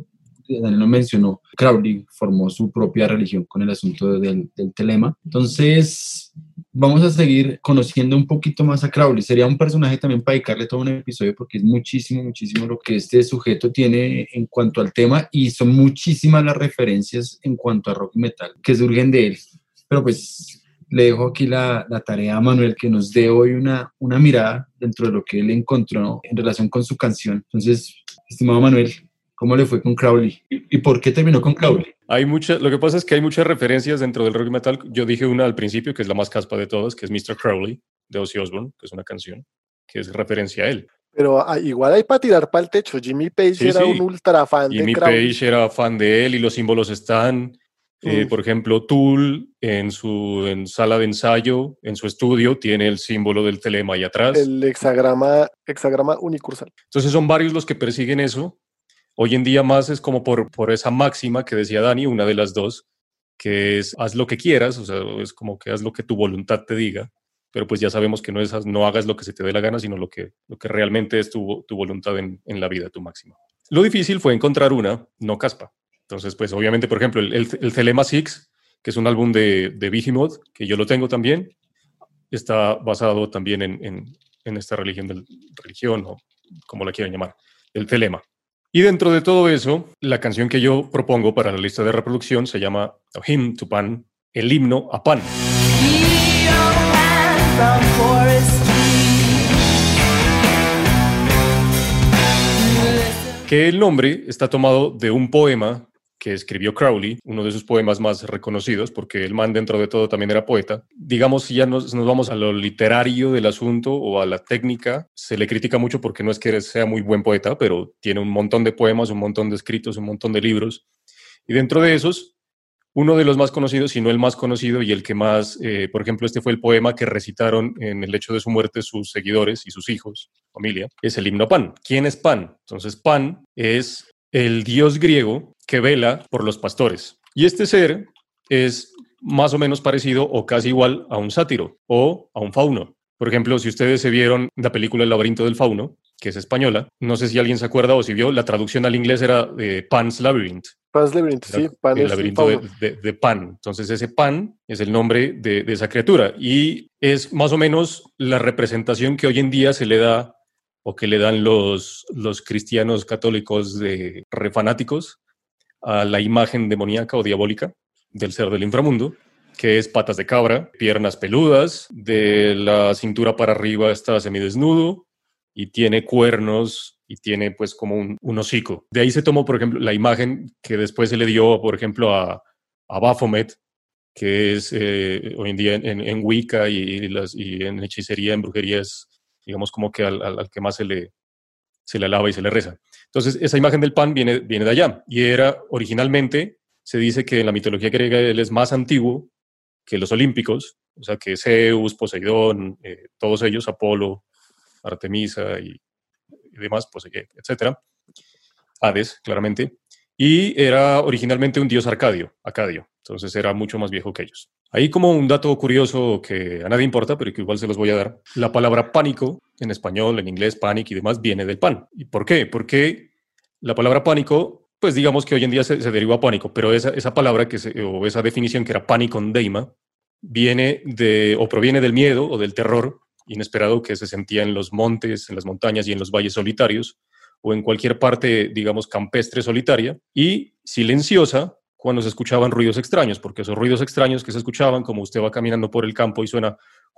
Daniel lo mencionó, Crowley formó su propia religión con el asunto del, del telema. Entonces, vamos a seguir conociendo un poquito más a Crowley. Sería un personaje también para dedicarle todo un episodio porque es muchísimo, muchísimo lo que este sujeto tiene en cuanto al tema y son muchísimas las referencias en cuanto a rock y metal que surgen de él. Pero pues le dejo aquí la, la tarea a Manuel que nos dé hoy una, una mirada dentro de lo que él encontró, ¿no?, en relación con su canción. Entonces, estimado Manuel, ¿cómo le fue con Crowley? ¿Y, y por qué terminó con Crowley? Hay muchas, lo que pasa es que hay muchas referencias dentro del rock y metal. Yo dije una al principio, que es la más caspa de todas, que es mister Crowley, de Ozzy Osbourne, que es una canción, que es referencia a él. Pero ah, igual hay para tirar para el techo. Jimmy Page Sí, era sí. un ultra fan Jimmy de Crowley. Page era fan de él y los símbolos están. Eh, Mm. Por ejemplo, Tool en su en sala de ensayo, en su estudio, tiene el símbolo del telema ahí atrás. El hexagrama, hexagrama unicursal. Entonces son varios los que persiguen eso. Hoy en día más es como por, por esa máxima que decía Dani, una de las dos, que es haz lo que quieras, o sea, es como que haz lo que tu voluntad te diga, pero pues ya sabemos que no, es, no hagas lo que se te dé la gana, sino lo que, lo que realmente es tu, tu voluntad en, en la vida, tu máxima. Lo difícil fue encontrar una no caspa. Entonces, pues obviamente, por ejemplo, el, el, el Thelema Six, que es un álbum de, de Behemoth, que yo lo tengo también, está basado también en, en, en esta religión, del, religión o como la quieran llamar, el Thelema. Y dentro de todo eso, la canción que yo propongo para la lista de reproducción se llama A Hymn to Pan, el himno a Pan. Que el nombre está tomado de un poema que escribió Crowley, uno de sus poemas más reconocidos, porque el man dentro de todo también era poeta. Digamos, si ya nos, nos vamos a lo literario del asunto o a la técnica, se le critica mucho porque no es que sea muy buen poeta, pero tiene un montón de poemas, un montón de escritos, un montón de libros. Y dentro de esos, uno de los más conocidos, si no el más conocido y el que más, eh, por ejemplo, este fue el poema que recitaron en el hecho de su muerte sus seguidores y sus hijos, familia, es el himno a Pan. ¿Quién es Pan? Entonces, Pan es el dios griego que vela por los pastores. Y este ser es más o menos parecido o casi igual a un sátiro o a un fauno. Por ejemplo, si ustedes se vieron la película El laberinto del fauno, que es española, no sé si alguien se acuerda o si vio, la traducción al inglés era eh, Pan's Labyrinth. Pan's Labyrinth, sí, Pan el es laberinto el de, de, de Pan. Entonces ese Pan es el nombre de, de esa criatura y es más o menos la representación que hoy en día se le da o que le dan los, los cristianos católicos de refanáticos a la imagen demoníaca o diabólica del ser del inframundo, que es patas de cabra, piernas peludas, de la cintura para arriba está semidesnudo y tiene cuernos y tiene pues como un, un hocico. De ahí se tomó, por ejemplo, la imagen que después se le dio, por ejemplo, a, a Baphomet, que es eh, hoy en día en, en Wicca y, las, y en hechicería, en brujería, es digamos como que al, al, al que más se le, se le alaba y se le reza. Entonces, esa imagen del pan viene, viene de allá. Y era, originalmente, se dice que en la mitología griega él es más antiguo que los olímpicos, o sea, que Zeus, Poseidón, eh, todos ellos, Apolo, Artemisa y, y demás, pues, etcétera. Hades, claramente. Y era originalmente un dios arcadio, acadio. Entonces era mucho más viejo que ellos. Ahí como un dato curioso que a nadie importa, pero que igual se los voy a dar. La palabra pánico, en español, en inglés, panic y demás, viene del pan. ¿Y por qué? Porque la palabra pánico, pues digamos que hoy en día se, se deriva a pánico, pero esa, esa palabra que se, o esa definición que era panicon deima, viene de, o proviene del miedo o del terror inesperado que se sentía en los montes, en las montañas y en los valles solitarios, o en cualquier parte, digamos, campestre solitaria, y silenciosa cuando se escuchaban ruidos extraños, porque esos ruidos extraños que se escuchaban, como usted va caminando por el campo y suena,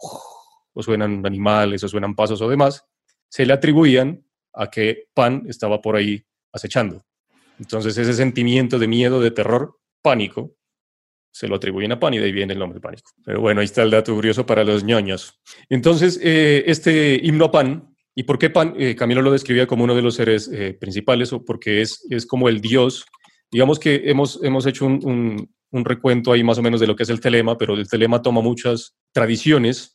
o suenan animales, o suenan pasos o demás, se le atribuían a que Pan estaba por ahí acechando. Entonces ese sentimiento de miedo, de terror, pánico, se lo atribuyen a Pan y de ahí viene el nombre de pánico. Pero bueno, ahí está el dato curioso para los ñoños. Entonces, eh, este himno a Pan, ¿y por qué Pan? Eh, Camilo lo describía como uno de los seres eh, principales, o porque es, es como el dios. Digamos que hemos, hemos hecho un, un, un recuento ahí más o menos de lo que es el telema, pero el telema toma muchas tradiciones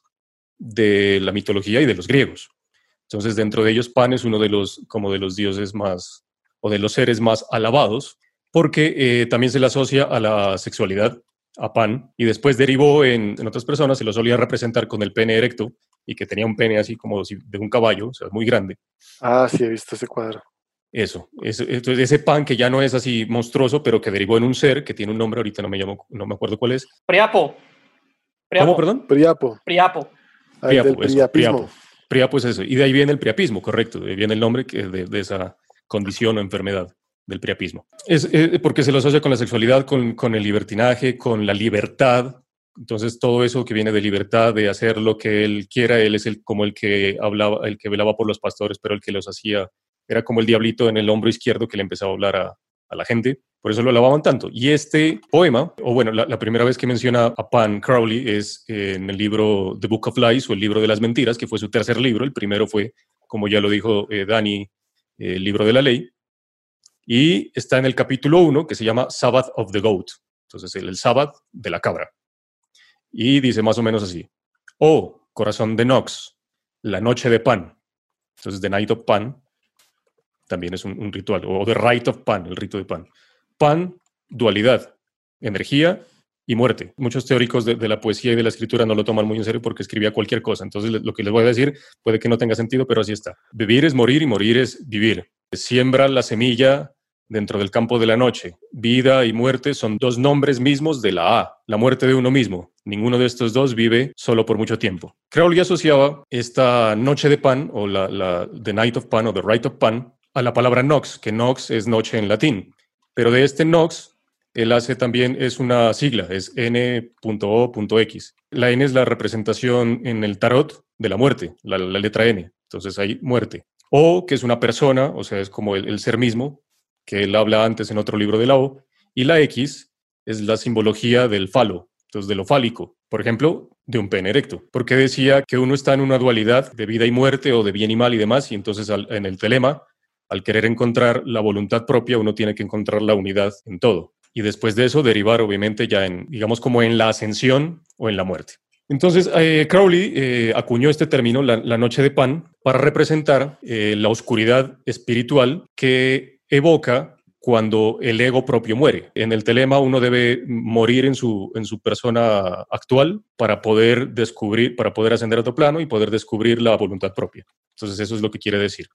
de la mitología y de los griegos. Entonces, dentro de ellos, Pan es uno de los, como de los dioses más, o de los seres más alabados, porque eh, también se le asocia a la sexualidad, a Pan, y después derivó en, en otras personas, se lo solía representar con el pene erecto, y que tenía un pene así como de un caballo, o sea, muy grande. Ah, sí, he visto ese cuadro. Eso, eso, entonces ese pan que ya no es así monstruoso, pero que derivó en un ser que tiene un nombre, ahorita no me llamo, no me acuerdo cuál es. Priapo. Priapo. ¿Cómo, perdón? Priapo. Priapo. Ah, el del Priapo, eso, priapismo. Priapo. Priapo es eso. Y de ahí viene el priapismo, correcto. De ahí viene el nombre que de, de esa condición o enfermedad del priapismo. Es, es porque se lo asocia con la sexualidad, con, con el libertinaje, con la libertad. Entonces todo eso que viene de libertad, de hacer lo que él quiera, él es el, como el que hablaba, el que velaba por los pastores, pero el que los hacía, era como el diablito en el hombro izquierdo que le empezaba a hablar a, a la gente. Por eso lo alababan tanto. Y este poema, o bueno, la, la primera vez que menciona a Pan Crowley es eh, en el libro The Book of Lies, o el libro de las mentiras, que fue su tercer libro. El primero fue, como ya lo dijo eh, Dani, eh, el libro de la ley. Y está en el capítulo uno, que se llama Sabbath of the Goat. Entonces, el, el Sabbath de la cabra. Y dice más o menos así: oh, corazón de Nox, la noche de Pan. Entonces, The Night of Pan también es un, un ritual. O The Rite of Pan, el rito de Pan. Pan, dualidad, energía y muerte. Muchos teóricos de, de la poesía y de la escritura no lo toman muy en serio porque escribía cualquier cosa. Entonces, lo que les voy a decir puede que no tenga sentido, pero así está. Vivir es morir y morir es vivir. Siembra la semilla dentro del campo de la noche. Vida y muerte son dos nombres mismos de la A, la muerte de uno mismo. Ninguno de estos dos vive solo por mucho tiempo. Crowley asociaba esta noche de pan, o la, la The Night of Pan, o The Rite of Pan, a la palabra nox, que nox es noche en latín. Pero de este nox, él hace también, es una sigla, es N O X. La N es la representación en el tarot de la muerte, la, la letra N. Entonces hay muerte. O, que es una persona, o sea, es como el, el ser mismo, que él habla antes en otro libro de la O. Y la X es la simbología del falo, entonces de lo fálico. Por ejemplo, de un pene erecto. Porque decía que uno está en una dualidad de vida y muerte, o de bien y mal y demás, y entonces al, en el telema, al querer encontrar la voluntad propia, uno tiene que encontrar la unidad en todo. Y después de eso, derivar obviamente ya en, digamos, como en la ascensión o en la muerte. Entonces, eh, Crowley eh, acuñó este término, la, la noche de pan, para representar eh, la oscuridad espiritual que evoca cuando el ego propio muere. En el telema uno debe morir en su, en su persona actual para poder descubrir, para poder ascender a otro plano y poder descubrir la voluntad propia. Entonces, eso es lo que quiere decir.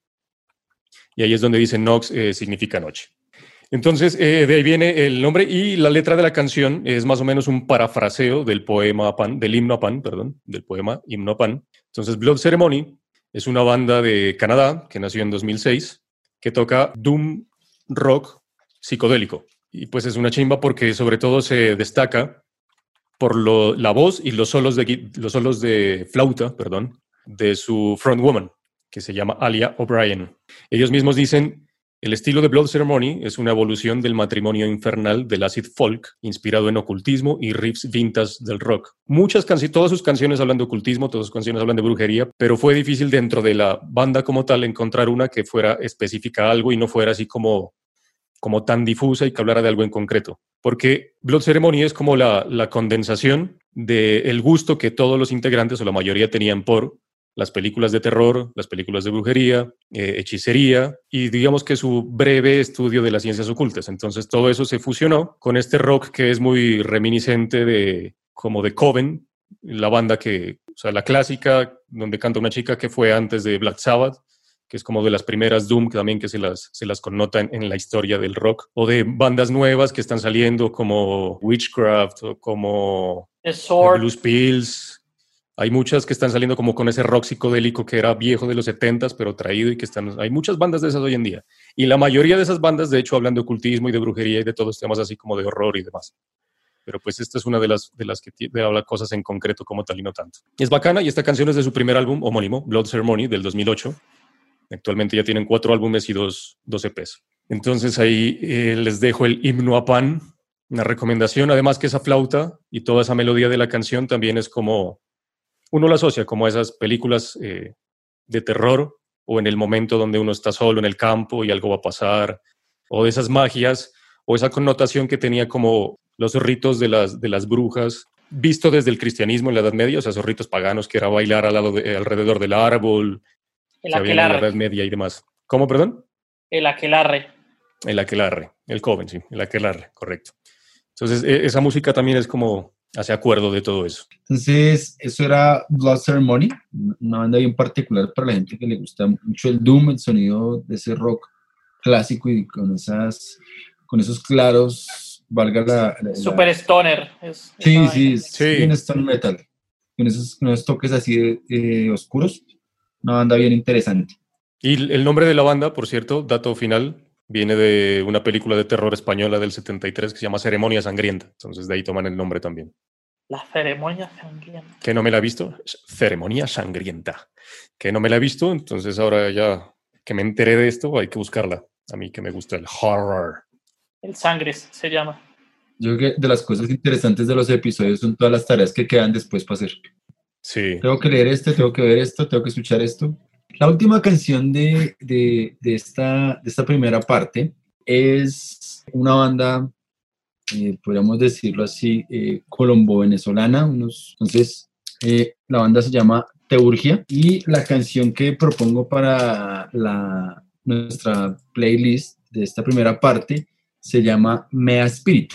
Y ahí es donde dice Nox eh, significa noche. Entonces, eh, de ahí viene el nombre, y la letra de la canción es más o menos un parafraseo del poema a Pan, del himno a Pan, perdón, del poema himno a Pan. Entonces, Blood Ceremony es una banda de Canadá que nació en dos mil seis, que toca doom rock psicodélico. Y pues es una chimba porque sobre todo se destaca por lo, la voz y los solos de, los solos de flauta, perdón, de su frontwoman, que se llama Alia O'Brien. Ellos mismos dicen: el estilo de Blood Ceremony es una evolución del matrimonio infernal del acid folk, inspirado en ocultismo y riffs vintage del rock. Muchas canciones, todas sus canciones hablan de ocultismo, todas sus canciones hablan de brujería, pero fue difícil dentro de la banda como tal encontrar una que fuera específica a algo y no fuera así como, como tan difusa y que hablara de algo en concreto. Porque Blood Ceremony es como la, la condensación del gusto que todos los integrantes o la mayoría tenían por las películas de terror, las películas de brujería, eh, hechicería, y digamos que su breve estudio de las ciencias ocultas. Entonces todo eso se fusionó con este rock que es muy reminiscente de, como de Coven, la banda que, o sea, la clásica, donde canta una chica que fue antes de Black Sabbath, que es como de las primeras Doom, que también que se las, se las connota en, en la historia del rock, o de bandas nuevas que están saliendo como Witchcraft o como Blues Pills. Hay muchas que están saliendo como con ese rock psicodélico que era viejo de los setentas, pero traído, y que están... Hay muchas bandas de esas hoy en día. Y la mayoría de esas bandas, de hecho, hablan de ocultismo y de brujería y de todos temas así como de horror y demás. Pero pues esta es una de las, de las que t- habla cosas en concreto como tal y no tanto. Es bacana, y esta canción es de su primer álbum homónimo, Blood Ceremony, del dos mil ocho. Actualmente ya tienen cuatro álbumes y dos, dos E Pes. Entonces ahí eh, les dejo el himno a Pan, una recomendación. Además que esa flauta y toda esa melodía de la canción también es como... Uno lo asocia como a esas películas eh, de terror, o en el momento donde uno está solo en el campo y algo va a pasar, o de esas magias, o esa connotación que tenía como los ritos de las, de las brujas, visto desde el cristianismo en la Edad Media, o sea, esos ritos paganos que era bailar al lado de, alrededor del árbol, el que había en la Edad Media y demás. ¿Cómo, perdón? El aquelarre. El aquelarre, el coven, sí, el aquelarre, correcto. Entonces, esa música también es como... hace acuerdo de todo eso. Entonces, eso era Blood Ceremony, una banda bien particular para la gente que le gusta mucho el doom, el sonido de ese rock clásico y con esas, con esos claros, valga la... la- la- Super Stoner. Es, Sí, esa sí, vaina. es Sí. bien stone metal, con esos, con esos toques así de, eh, oscuros, una banda bien interesante. Y el el nombre de la banda, por cierto, dato final, viene de una película de terror española del setenta y tres que se llama Ceremonia Sangrienta. Entonces de ahí toman el nombre también. La ceremonia sangrienta. Que no me la he visto, Ceremonia Sangrienta. Que no me la he visto, entonces ahora ya que me enteré de esto, hay que buscarla. A mí que me gusta el horror. El Sangres se llama. Yo creo que de las cosas interesantes de los episodios son todas las tareas que quedan después para hacer. Sí. Tengo que leer este, tengo que ver esto, tengo que escuchar esto. La última canción de, de, de esta, de esta primera parte es una banda, eh, podríamos decirlo así, eh, colombo-venezolana. Unos, entonces, eh, la banda se llama Teurgia y la canción que propongo para la, nuestra playlist de esta primera parte se llama Mea Espíritu.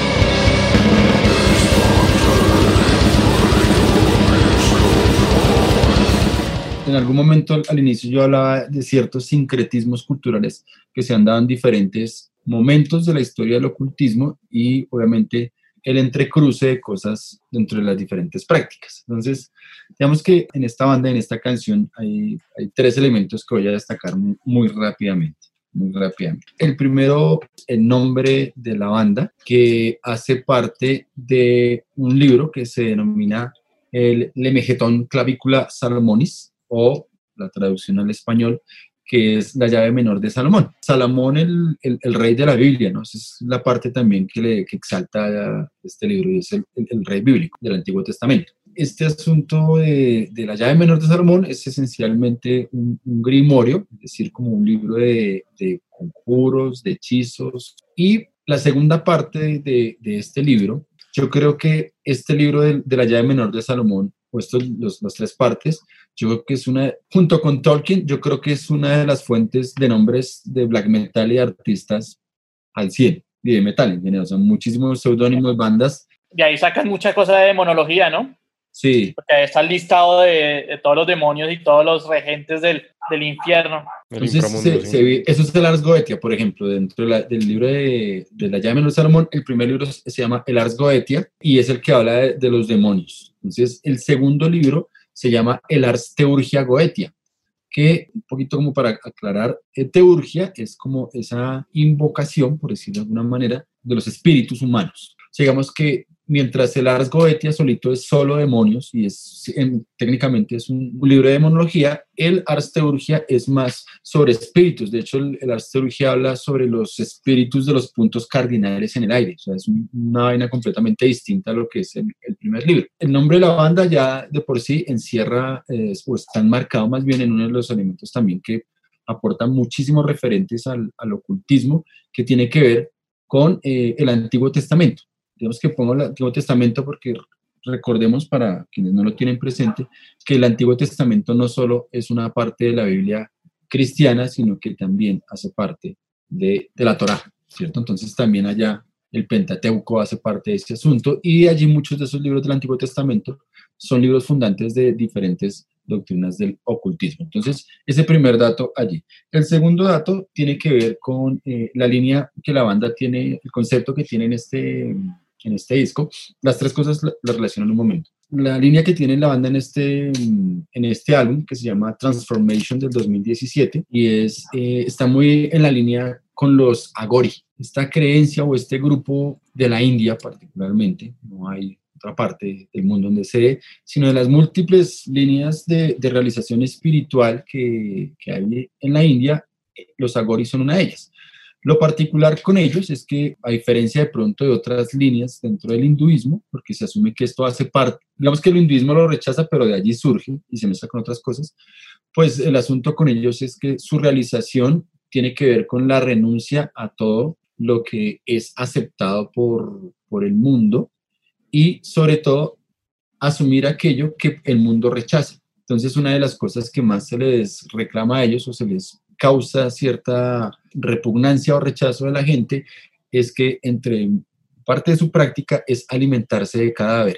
En algún momento al, al inicio yo hablaba de ciertos sincretismos culturales que se han dado en diferentes momentos de la historia del ocultismo y obviamente el entrecruce de cosas dentro de las diferentes prácticas. Entonces, digamos que en esta banda, en esta canción, hay, hay tres elementos que voy a destacar muy, muy rápidamente. Muy rápidamente. El primero, el nombre de la banda, que hace parte de un libro que se denomina el Lemegeton Clavicula Salomonis, o la traducción al español, que es la llave menor de Salomón. Salomón, el, el, el rey de la Biblia, ¿no? Esa es la parte también que, le, que exalta este libro, y es el, el, el rey bíblico del Antiguo Testamento. Este asunto de, de la llave menor de Salomón es esencialmente un, un grimorio, es decir, como un libro de, de conjuros, de hechizos. Y la segunda parte de, de este libro, yo creo que este libro de, de la llave menor de Salomón, o estos, los, las tres partes, yo creo que es una, junto con Tolkien, yo creo que es una de las fuentes de nombres de black metal y de artistas al cien, y de metal en general. Son muchísimos seudónimos, bandas. De ahí sacan mucha cosa de demonología, ¿no? Sí. Porque ahí está el listado de, de todos los demonios y todos los regentes del, del infierno. El Entonces, inframundo, se, sí. se ve, eso es el Ars Goetia, por ejemplo, dentro de la, del libro de, de la llave menor de Salomón. El primer libro se llama el Ars Goetia y es el que habla de, de los demonios. Entonces, el segundo libro se llama el Ars Teurgia Goetia, que, un poquito como para aclarar, eh, Teurgia es como esa invocación, por decirlo de alguna manera, de los espíritus humanos. O sea, digamos que mientras el Ars Goetia solito es solo demonios y es en, técnicamente es un, un libro de demonología, el Ars Teurgia es más sobre espíritus. De hecho, el, el Ars Teurgia habla sobre los espíritus de los puntos cardinales en el aire. O sea, es un, una vaina completamente distinta a lo que es el, el primer libro. El nombre de la banda ya de por sí encierra, eh, o está enmarcado más bien en uno de los elementos también que aportan muchísimos referentes al, al ocultismo, que tiene que ver con eh, el Antiguo Testamento. Digamos que pongo el Antiguo Testamento porque recordemos, para quienes no lo tienen presente, que el Antiguo Testamento no solo es una parte de la Biblia cristiana, sino que también hace parte de, de la Torá, ¿cierto? Entonces también allá el Pentateuco hace parte de ese asunto y allí muchos de esos libros del Antiguo Testamento son libros fundantes de diferentes doctrinas del ocultismo. Entonces, ese primer dato allí. El segundo dato tiene que ver con eh, la línea que la banda tiene, el concepto que tiene en este... en este disco. Las tres cosas las relaciono en un momento. La línea que tiene la banda en este, en este álbum, que se llama Transformation del dos mil diecisiete, y es, eh, está muy en la línea con los Agori, esta creencia o este grupo de la India particularmente, no hay otra parte del mundo donde se ve, sino de las múltiples líneas de, de realización espiritual que, que hay en la India, los Agori son una de ellas. Lo particular con ellos es que, a diferencia de pronto de otras líneas dentro del hinduismo, porque se asume que esto hace parte, digamos que el hinduismo lo rechaza, pero de allí surge y se mezcla con otras cosas, pues el asunto con ellos es que su realización tiene que ver con la renuncia a todo lo que es aceptado por, por el mundo y, sobre todo, asumir aquello que el mundo rechaza. Entonces, una de las cosas que más se les reclama a ellos o se les causa cierta repugnancia o rechazo de la gente es que entre parte de su práctica es alimentarse de cadáveres.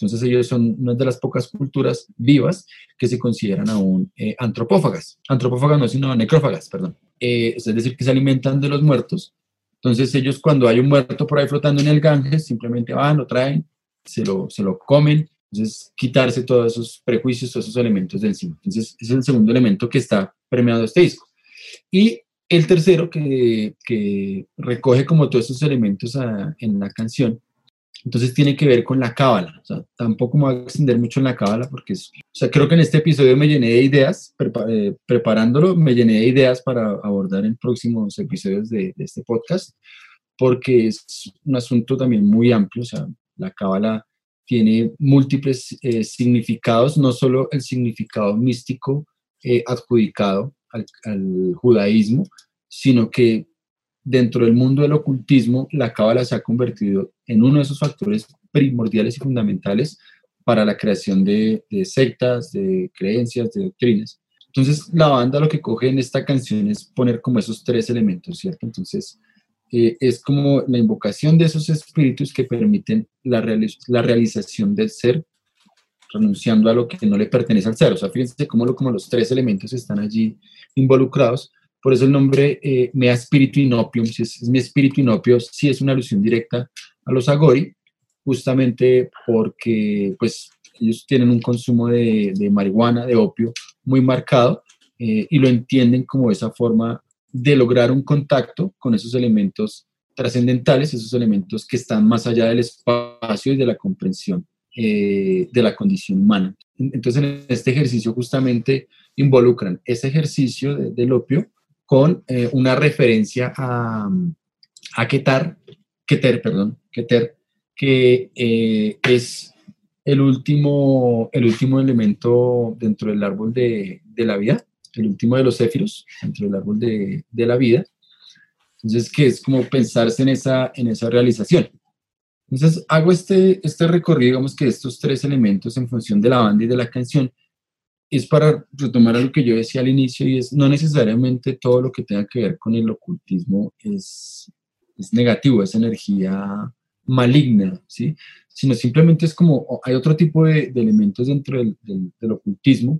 Entonces ellos son una de las pocas culturas vivas que se consideran aún eh, antropófagas. Antropófagas no, sino necrófagas, perdón. Eh, es decir, que se alimentan de los muertos. Entonces ellos cuando hay un muerto por ahí flotando en el Ganges, simplemente van, lo traen, se lo, se lo comen. Entonces quitarse todos esos prejuicios, todos esos elementos de encima. Entonces ese es el segundo elemento que está premiado este disco. Y el tercero que, que recoge como todos esos elementos a, en la canción, entonces tiene que ver con la cábala. O sea, tampoco me voy a extender mucho en la cábala porque es, o sea, creo que en este episodio me llené de ideas, prepa eh, preparándolo, me llené de ideas para abordar en próximos episodios de, de este podcast, porque es un asunto también muy amplio. O sea, la cábala tiene múltiples eh, significados, no solo el significado místico eh, adjudicado al, al judaísmo, sino que dentro del mundo del ocultismo, la cábala se ha convertido en uno de esos factores primordiales y fundamentales para la creación de, de sectas, de creencias, de doctrinas. Entonces, la banda lo que coge en esta canción es poner como esos tres elementos, ¿cierto? Entonces, eh, es como la invocación de esos espíritus que permiten la, reali la realización del ser, renunciando a lo que no le pertenece al ser. O sea, fíjense cómo, lo, como los tres elementos están allí involucrados. Por eso el nombre eh, Mea Spiritu Inopium, si es, es mi espíritu inopio, sí es una alusión directa a los Agori, justamente porque pues, ellos tienen un consumo de, de marihuana, de opio, muy marcado, eh, y lo entienden como esa forma de lograr un contacto con esos elementos trascendentales, esos elementos que están más allá del espacio y de la comprensión eh, de la condición humana. Entonces, en este ejercicio justamente involucran ese ejercicio de, del opio con eh, una referencia a, a Keter, Keter, perdón, Keter, que eh, es el último, el último elemento dentro del árbol de, de la vida, el último de los céfiros dentro del árbol de, de la vida. Entonces, que es como pensarse en esa, en esa realización. Entonces, hago este, este recorrido, digamos que estos tres elementos en función de la banda y de la canción, es para retomar algo que yo decía al inicio, y es no necesariamente todo lo que tenga que ver con el ocultismo es, es negativo, es energía maligna, ¿sí? Sino simplemente es como, hay otro tipo de, de elementos dentro del, del, del ocultismo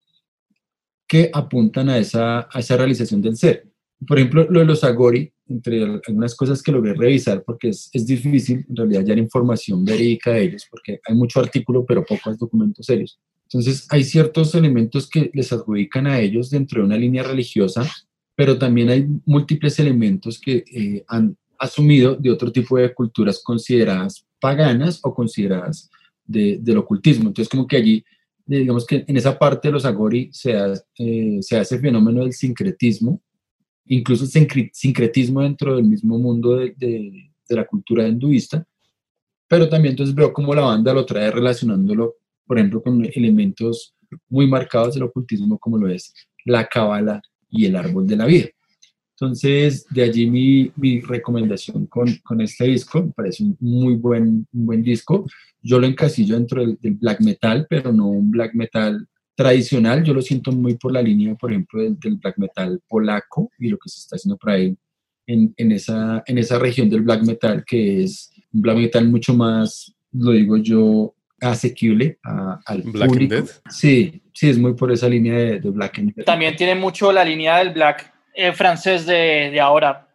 que apuntan a esa, a esa realización del ser. Por ejemplo, lo de los Agori, entre algunas cosas que logré revisar, porque es, es difícil en realidad hallar información verídica de ellos, porque hay mucho artículo, pero pocos documentos serios. Entonces, hay ciertos elementos que les adjudican a ellos dentro de una línea religiosa, pero también hay múltiples elementos que eh, han asumido de otro tipo de culturas consideradas paganas o consideradas de, del ocultismo. Entonces, como que allí, digamos que en esa parte de los Agori se, ha, eh, se hace el fenómeno del sincretismo, incluso el sincretismo dentro del mismo mundo de, de, de la cultura hinduista, pero también entonces veo cómo la banda lo trae relacionándolo, por ejemplo, con elementos muy marcados del ocultismo como lo es la cábala y el árbol de la vida. Entonces, de allí mi, mi recomendación con, con este disco. Me parece un muy buen, un buen disco. Yo lo encasillo dentro del, del black metal, pero no un black metal tradicional. Yo lo siento muy por la línea, por ejemplo, del, del black metal polaco y lo que se está haciendo por ahí en, en, esa, en esa región del black metal, que es un black metal mucho más, lo digo yo, asequible a, al Black público. and Dead. Sí, sí, es muy por esa línea de, de black and dead. También tiene mucho la línea del black eh, francés de, de ahora.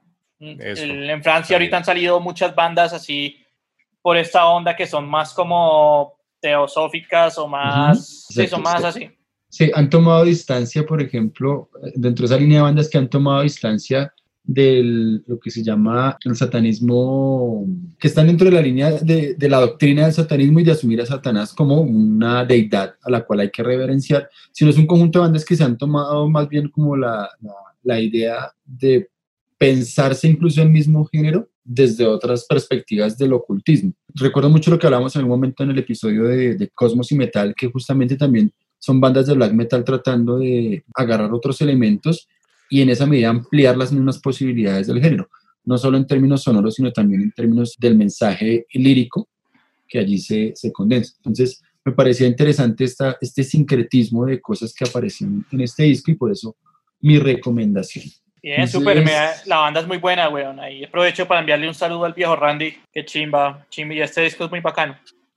El, en Francia ahorita han salido muchas bandas así por esta onda que son más como teosóficas o más, uh-huh. sí, son más así. Sí, han tomado distancia, por ejemplo, dentro de esa línea de bandas que han tomado distancia de lo que se llama el satanismo, que están dentro de la línea de, de la doctrina del satanismo y de asumir a Satanás como una deidad a la cual hay que reverenciar, sino es un conjunto de bandas que se han tomado más bien como la, la, la idea de pensarse incluso el mismo género desde otras perspectivas del ocultismo. Recuerdo mucho lo que hablamos en un momento en el episodio de, de Cosmos y Metal, que justamente también son bandas de black metal tratando de agarrar otros elementos y en esa medida ampliar las mismas posibilidades del género, no solo en términos sonoros, sino también en términos del mensaje lírico que allí se, se condensa. Entonces, me parecía interesante esta, este sincretismo de cosas que aparecen en este disco y por eso mi recomendación. Bien, súper, la banda es muy buena, weón. Ahí aprovecho para enviarle un saludo al viejo Randy, que chimba, chimba, y este disco es muy bacano.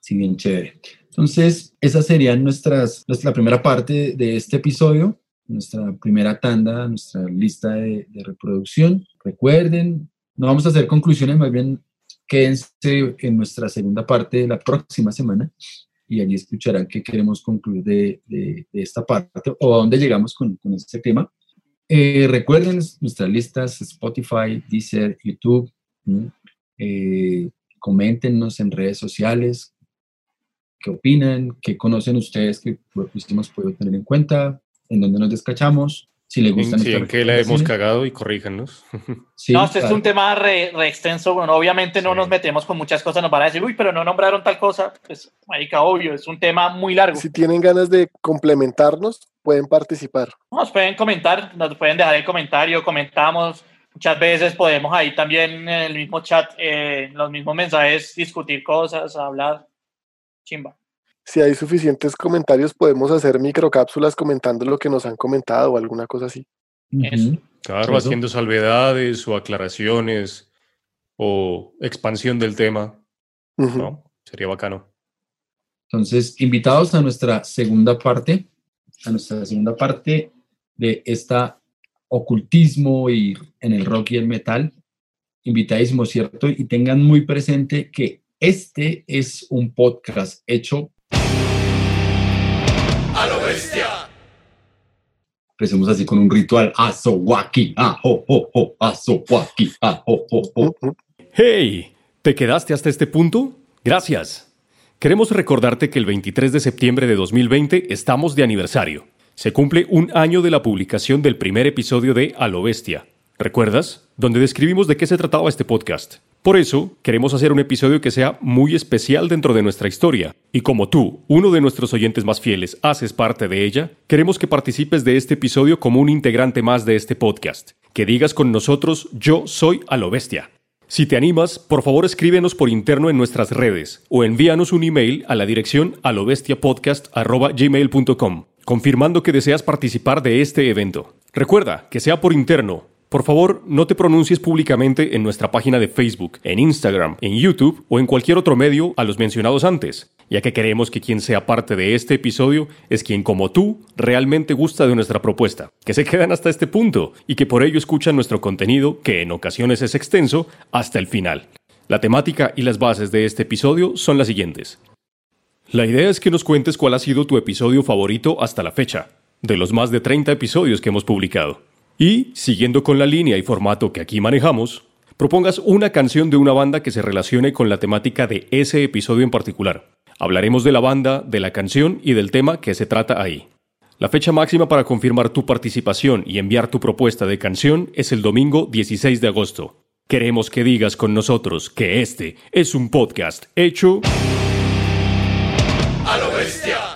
Sí, bien chévere. Entonces, esa sería nuestras, nuestra primera parte de este episodio, nuestra primera tanda, nuestra lista de, de reproducción. Recuerden, no vamos a hacer conclusiones, más bien quédense en nuestra segunda parte de la próxima semana y allí escucharán qué queremos concluir de, de, de esta parte o a dónde llegamos con, con este tema. Eh, recuerden nuestras listas, Spotify, Deezer, YouTube. Eh, coméntenos en redes sociales qué opinan, qué conocen ustedes que hemos podido tener en cuenta, en dónde nos descachamos, si les gustan. Sí, en qué la hemos cagado y corríjanos. Sí, no, este claro. Es un tema re, re extenso. Bueno, obviamente no sí. nos metemos con muchas cosas, nos van a decir, uy, pero no nombraron tal cosa. Pues, marica, obvio, es un tema muy largo. Si tienen ganas de complementarnos, pueden participar. Nos pueden comentar, nos pueden dejar el comentario, comentamos. Muchas veces podemos ahí también en el mismo chat, eh, en los mismos mensajes, discutir cosas, hablar. Chimba. Si hay suficientes comentarios, podemos hacer microcápsulas comentando lo que nos han comentado o alguna cosa así. Eso. Claro, Eso. haciendo salvedades o aclaraciones o expansión del tema. Uh-huh. ¿No? Sería bacano. Entonces, invitados a nuestra segunda parte, a nuestra segunda parte de esta ocultismo y en el rock y el metal. Invitadísimo, ¿cierto? Y tengan muy presente que este es un podcast hecho a lo bestia. Empecemos así con un ritual. Asowaki, aho, ho, ho, asowaki, aho, ho, ho. Hey, ¿te quedaste hasta este punto? Gracias. Queremos recordarte que el veintitrés de septiembre de dos mil veinte estamos de aniversario. Se cumple un año de la publicación del primer episodio de A lo Bestia. ¿Recuerdas? Donde describimos de qué se trataba este podcast. Por eso, queremos hacer un episodio que sea muy especial dentro de nuestra historia. Y como tú, uno de nuestros oyentes más fieles, haces parte de ella, queremos que participes de este episodio como un integrante más de este podcast. Que digas con nosotros, yo soy A lo Bestia. Si te animas, por favor escríbenos por interno en nuestras redes o envíanos un email a la dirección alobestiapodcast arroba gmail punto com, confirmando que deseas participar de este evento. Recuerda que sea por interno. Por favor, no te pronuncies públicamente en nuestra página de Facebook, en Instagram, en YouTube o en cualquier otro medio a los mencionados antes, ya que queremos que quien sea parte de este episodio es quien, como tú, realmente gusta de nuestra propuesta, que se quedan hasta este punto y que por ello escuchan nuestro contenido, que en ocasiones es extenso, hasta el final. La temática y las bases de este episodio son las siguientes. La idea es que nos cuentes cuál ha sido tu episodio favorito hasta la fecha, de los más de treinta episodios que hemos publicado. Y, siguiendo con la línea y formato que aquí manejamos, propongas una canción de una banda que se relacione con la temática de ese episodio en particular. Hablaremos de la banda, de la canción y del tema que se trata ahí. La fecha máxima para confirmar tu participación y enviar tu propuesta de canción es el domingo dieciséis de agosto. Queremos que digas con nosotros que este es un podcast hecho a lo bestia.